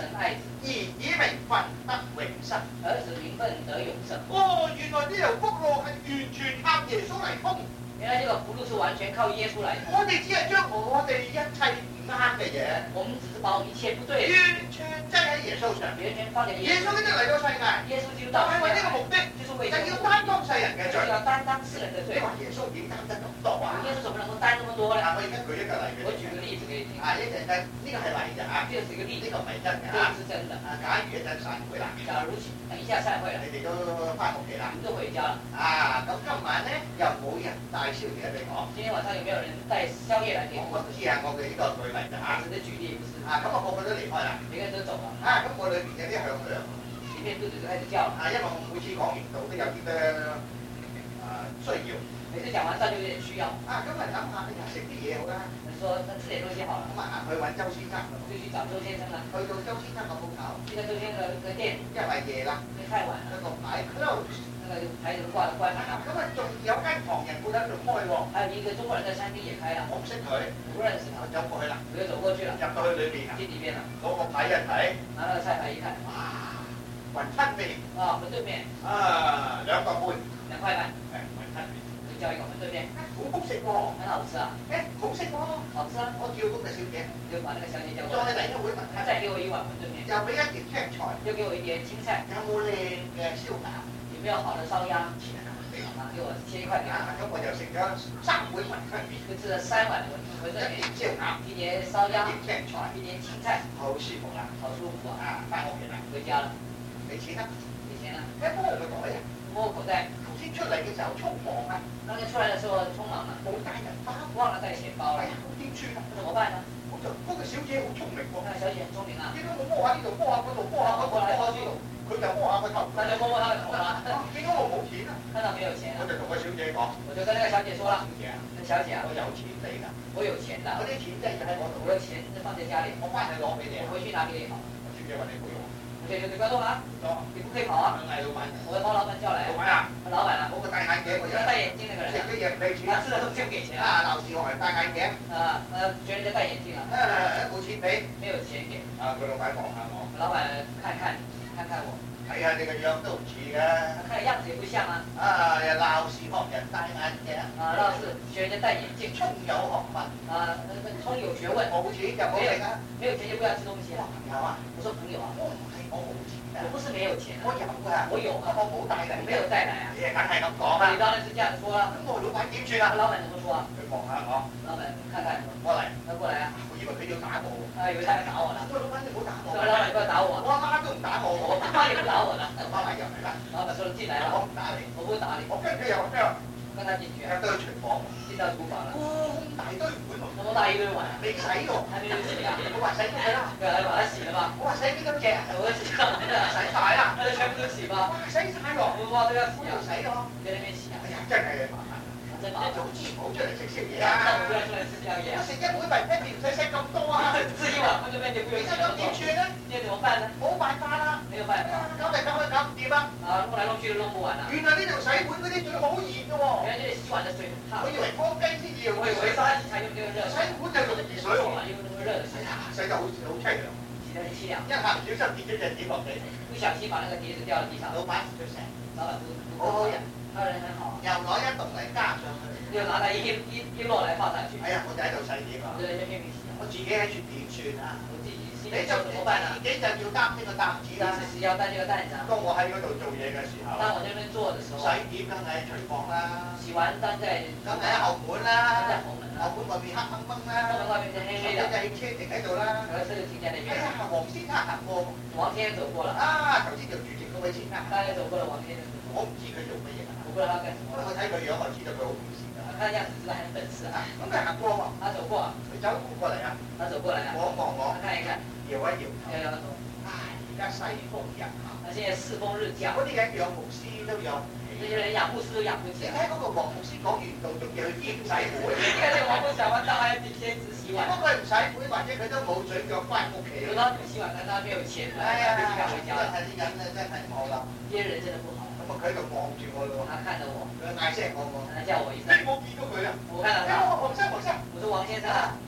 愛子， 兒子名分得永生。 兒子名分得永生。 哦，原來呢條福路係完全靠耶穌嚟通。 原來這個福路是完全靠耶穌來通。 我哋只係將我哋一切唔啱嘅嘢， 我們只是把我們一切不對， 完全擠喺耶穌上。 完全放在耶穌。 耶穌呢啲嚟到世界， 耶穌基督就到係為呢個目的， 就是為就要擔當世人嘅罪。 就是要擔當世人的罪。 你話耶穌點擔得咁多啊？ 耶穌怎麼能夠擔那麼多呢？ 啊，我而家舉一個例俾我你。 舉個例子給你聽。 啊，一陣間呢個係例嘅嚇， 這是一個例子， 呢個唔係真嘅這嚇。 是真的。 啊，假如一陣散會啦， 假如等一下散會了， 你哋都翻屋企啦。 你們都回家了。 啊，咁今晚咧又冇人帶宵夜俾我。 今天晚上有沒有人帶宵夜來給我？ 我唔知啊，我嘅呢個舉例嘅嚇。 只是舉例，不是。 啊，咁啊個個都離開啦。 每個人都走了。 啊，咁我裏邊有啲響響。 裡面肚子就開始叫了。 啊，因為我每次講完道都有啲嘅啊需要。 每次講完道就有點需要。 啊，咁啊諗下，哎呀食啲嘢好啦。 你說那吃點東西好了。 咁啊行去揾周先生。 就去找周先生啦。 去到周先生個鋪頭。 去到周先生個店。 因為夜啦。 因為太晚了。 嗰個牌 close。 那個牌子掛關門啦。 咁啊仲有間唐人鋪喺度開喎。 還有一個中國人在餐廳也開了。 我唔識佢。 不認識他。 我走過去啦。 我就走過去了。 入到去裏邊啊。 進裡面了。 攞個牌一睇。 拿那個菜牌一看。 哇！雲吞麵。 啊，雲吞麵。 啊，兩個半。 兩塊半。 誒，雲吞麵。 就叫一個雲吞麵。 好好食喎。 很好吃啊。 誒，好食喎。 好吃啊。 我叫嗰個小姐。 就把那個小姐叫過來。 再嚟一碗雲吞。 再給我一碗雲吞麵。 又俾一碟青菜。 又給我一碟青菜。 有冇靚嘅燒鴨？ 有沒有好的燒鴨？啊，給我切一塊給我。 啊，咁我就食咗三碗雲吞麵。 就吃了三碗雲雲吞麵。 一碟燒鴨。 一碟燒鴨。 一碟青菜。 一碟青菜。 好舒服啦。 好舒服啊！ 啊，翻屋企啦。 回家了。 俾錢啦。 給錢啦。 一摸個袋啊！ 摸口袋。 頭先出嚟嘅時候匆忙啊。 剛才出來的時候匆忙了。 冇帶銀包。 忘了帶錢包了。 哎呀，咁點算啊？ 怎麼辦呢？ 我就嗰個小姐好聰明喎。 那個小姐很聰明啊。 見到我摸下呢度，摸下嗰度，摸下嗰度，摸下呢度，佢就摸下個頭。 那就摸摸他的頭啦。 見到我冇錢啊！ 看到沒有錢啊？ 我就同個小姐講。 我就跟那個小姐說了。 小姐啊， 小姐啊， 我有錢俾㗎。 我有錢的。 我啲錢真係喺我度。 我的錢就放在家裡。 我翻去攞俾你啊。 我回去拿給你好。 小姐話你唔好用。 小姐就不要動啊。 攞。 你不可以跑啊。 嗌老闆。 我要把老闆叫來。 老闆啊。 老闆啊。 嗰個戴眼鏡個人。 戴眼鏡那個人。 食啲嘢唔俾錢。 他吃了都不用給錢啊。 啊，鬧事我係戴眼鏡。 啊，呃，覺得人家戴眼鏡啊。 誒，冇錢俾。 沒有錢給。 啊，個老闆望下我。 老闆看看你，看看我。 睇下你個樣都唔似嘅。 看樣子也不像啊。 啊，又鬧事學人戴眼鏡。 啊，鬧事學人家戴眼鏡。 聰有學問。 啊，那個聰有學問。 冇錢就冇食啊。 沒有錢就不要吃東西啊。 朋友啊， 我說朋友啊。 我唔係我冇錢啊。 我不是沒有錢啊。 我有㗎。 我有啊。 我冇帶嚟。 沒有帶來啊。 你梗係咁講啦。 你當然是這樣說啦。 咁我老闆點算啊？ 老闆怎麼說啊？ 佢望下我。 老闆看看我。 過嚟。 他過來啊。 我以為佢要打我。 啊，以為他要打我啦。 我老闆你唔好打我。 這個老闆你不要打我。 我阿媽都唔打我。 我爸媽也不打我的。 我媽咪入嚟啦。 老闆說進來了。 我唔打你。 我不會打你。 我跟住又咩啊？ 跟他進去啊。 入到廚房。 進到廚房了。 哇，咁大堆碗喎。 那麼大一堆碗。 未洗喎。 還沒有洗啊。 我話洗咗佢啦。 對啊，把它洗了吧。 我話洗邊咁隻啊？ 我洗了。 洗晒啦。 那就全部都洗吧。 哇，洗晒喎。 我哇都要洗啊。 洗咯。 在那邊洗啊。 哎呀，真係麻煩。 真麻煩。 早知唔好出嚟食宵夜啊。 啦。 不要出來吃宵夜啊。 我食一碗米一定唔使食咁多啊。 自己碗分就面就不用洗咁多。 點算咧？ 現在怎麼辦呢？ 冇辦法啦。 沒有辦法。 搞嚟搞去搞唔掂啊！ 啊，弄來弄去都弄不完啊。 原來呢度洗碗嗰啲水好熱嘅喎。 原來這裡洗碗的水很燙。 我以為乾雞先要。 我以為沙洗才用這個熱水。 洗碗就用熱水喎。 用那麼熱的水。 洗得好好凄涼。 洗得很凄涼。 一下唔小心跌咗隻碟落地。 不小心把那個碟子掉到地上。 老闆唔出聲。 老闆不不好好人。 他人很好。 又攞一棟嚟加上去。 又拿來一一一摞來放上去。 哎呀，我就喺度洗碟啊。 我就在那邊拼命洗。 我自己喺處點算啊？ 我自己洗。 你就怎麼辦啊？ 自己就要擔呢個擔子啦。 自己要擔這個擔子啊。 當我喺嗰度做嘢嘅時候。 當我在那邊做的時候。 洗碟梗係喺廚房啦。 洗完當在。 梗係喺後門啦。 在後門啦。 後門外面黑掹掹啦。 後門外面就黑黑的。 就係車停喺度啦。 有車就停在那邊。 哎呀，黃先生行過。 黃先生走過了。 啊，頭先做主席嗰位先生。 剛才走過了黃先生。 我唔知佢做乜嘢。 我不知道他幹什麼。 我睇佢樣，我知道佢好本事㗎。 看樣子知道很本事啊。 咁佢行過喎。 他走過啊。 佢走過嚟啊。 他走過來啊。 望一望我。 看一看。 搖一搖頭。 搖搖頭。 唉，而家世風日下。 啊，現在世風日下。 嗰啲人養牧師都養唔起。 這些人養牧師都養不起。 你睇嗰個黃牧師講完道，仲要去兼洗碗。 你看這個黃牧師講完道，還要兼職洗碗。 不過佢唔洗碗，或者佢都冇水腳翻屋企。 如果他不洗碗，但他沒有錢， 哎呀， 沒機票回家。 真係啲人咧，真係唔好啦。 這些人真的不好。 咁啊，佢喺度望住我咯。 他看着我。 佢嗌聲我喎。 他叫我一聲。 你冇見到佢啊？ 我看到他。 黃生，黃生。 我說王先生。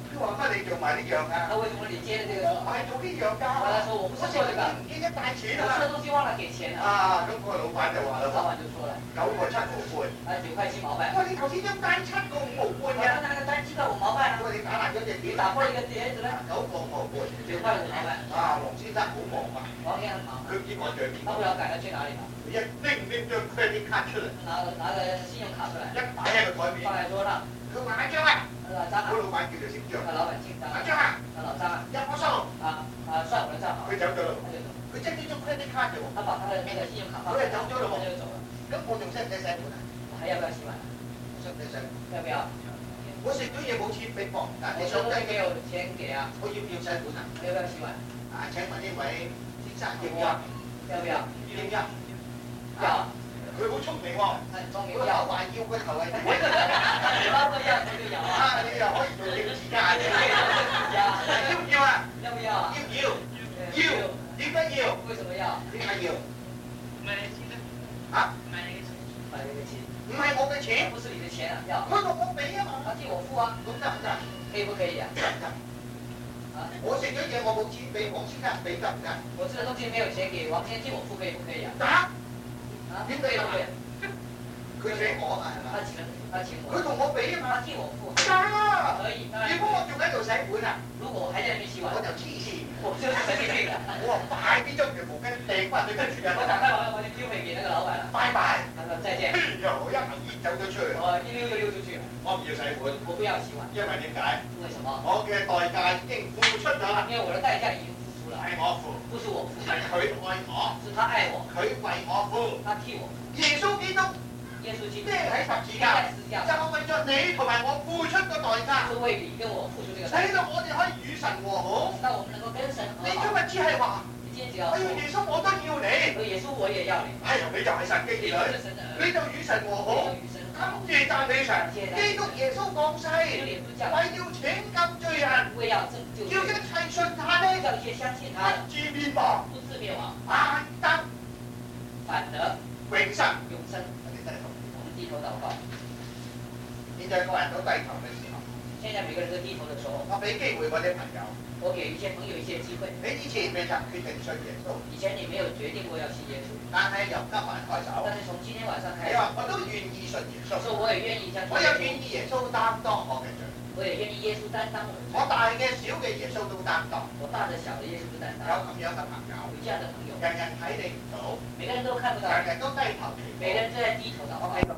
佢話乜你做埋呢樣啊？ 那為什麼你接的這個我唔係做呢樣㗎。 我他說我不是做這個， 唔見一帶錢我吃的啊！ 東西忘了給錢了。 啊，咁個老闆就話啦， 老闆就說了， 九個七毫半。 啊九塊七毛半。 我話你頭先張單七個五毫半我嘅。 剛才那個單七塊五毛半啊。 我話你打爛咗隻碟， 你打破了一個碟子呢？ 九個五毫半。 九塊五毛半。 啊，黃先生好忙啊！ 王先生忙， 佢唔知趕住去邊他不知道趕着去哪裡了。 佢一拎拎張 credit card 出嚟， 拿個拿個信用卡出來， 一擺喺個台面， 放在桌上。 佢話阿張啊， 那個張啊， 嗰老闆叫做姓張， 那老闆姓張， 阿張啊， 那老張啊， 入我數， 啊啊算我的賬號， 佢走咗啦， 他就走。 佢即係呢張 credit card 啫喎， 他把他的那個信用卡放， 佢就走咗啦喎， 他就走了。 咁我仲使唔使洗碗啊？ 我還要不要洗碗？ 使唔使洗？ 要不要？ 我食咗嘢冇錢俾我，但我你想雞說沒有錢給啊， 我要唔要洗碗啊？ 要不要洗碗？ 啊，請問呢位先生要唔要？ 要不要？ 要唔要？ 要。 佢好聰明喎， 他很聰明， 佢要。 話要個頭係點？ 他說要他就要啊。 啊，你又可以做政治家嘅， 要。 要唔要啊？ 要不要？ 要要要，點解要？ 為什麼要？ 點解要？ 買了一個啊？ 買了一個買了一個錢， 唔係我嘅錢， 不是你的錢啊，要。 佢同我俾啊嘛， 他替我付啊， 咁得唔得？ 可以不可以啊？ 得唔得？ 啊？ 我食咗嘢我冇錢俾黃先生俾得唔得？ 我吃的東西沒有錢給王先替我付，可以不可以啊？ 得， 啊？可以不可以？ 佢請我啊嘛係嘛？ 他請他請我， 佢同我俾啊嘛， 他替我付， 得。 可以。當然如果我仲喺度洗碗啊， 如果我還在那邊洗碗， 我就黐線。 我就是神經病了。 我話快啲將條毛巾掟翻俾佢主人， 我打開網頁，我就丟回給那個老闆了。 拜拜。 他說再見。 然後我一行煙走咗出去， 我一溜就溜出去了， 我唔要洗碗， 我不要洗碗， 因為點解？ 為什麼？ 我嘅代價已經付出咗啦， 因為我的代價已經付出了， 係我付， 不是我付， 係佢愛我， 是他愛我， 佢為我付。 他替我付。 耶穌基督耶穌基督釘喺十字釘架， 在十字架就係為咗你同埋我付出個代價， 是為你跟我付出這個代價， 使到我哋可以與神和好。 使到我們能夠跟神和你今好。 日只係話， 你今天只要哎呀， 說， 耶穌我都要你， 說耶穌我也要你， 哎呀，你就係神嘅兒你就女是。神的兒你就與神和好， 女，與神和感好。 謝讚美神。基督耶穌降世， 基督耶穌降世為要拯救罪人， 為要拯救叫一罪人， 切信他的叫一切相信他的不至滅亡， 不至滅亡， 反得反得永生。 永生。 我哋真係同我們低頭禱告。 現在個人都低頭嘅時候， 現在每個人都低頭的時候， 我俾機會我啲朋友， 我給一些朋友一些機會。 你以前未曾決定信耶穌， 以前你沒有決定過要信耶穌， 但係由今晚開手， 但是從今天晚上開始， 你話我都願意信耶穌， 說我也願意相信我又願耶穌， 意耶穌擔當我嘅罪， 我也願意耶穌擔當我的罪， 我大嘅小嘅耶穌都擔當。 我大的小的耶穌都擔有當。 咁樣嘅朋友， 有這樣的朋友， 人人睇你唔到， 每個人都看不到， 人人都低頭祈禱。 每個人都在低頭禱告。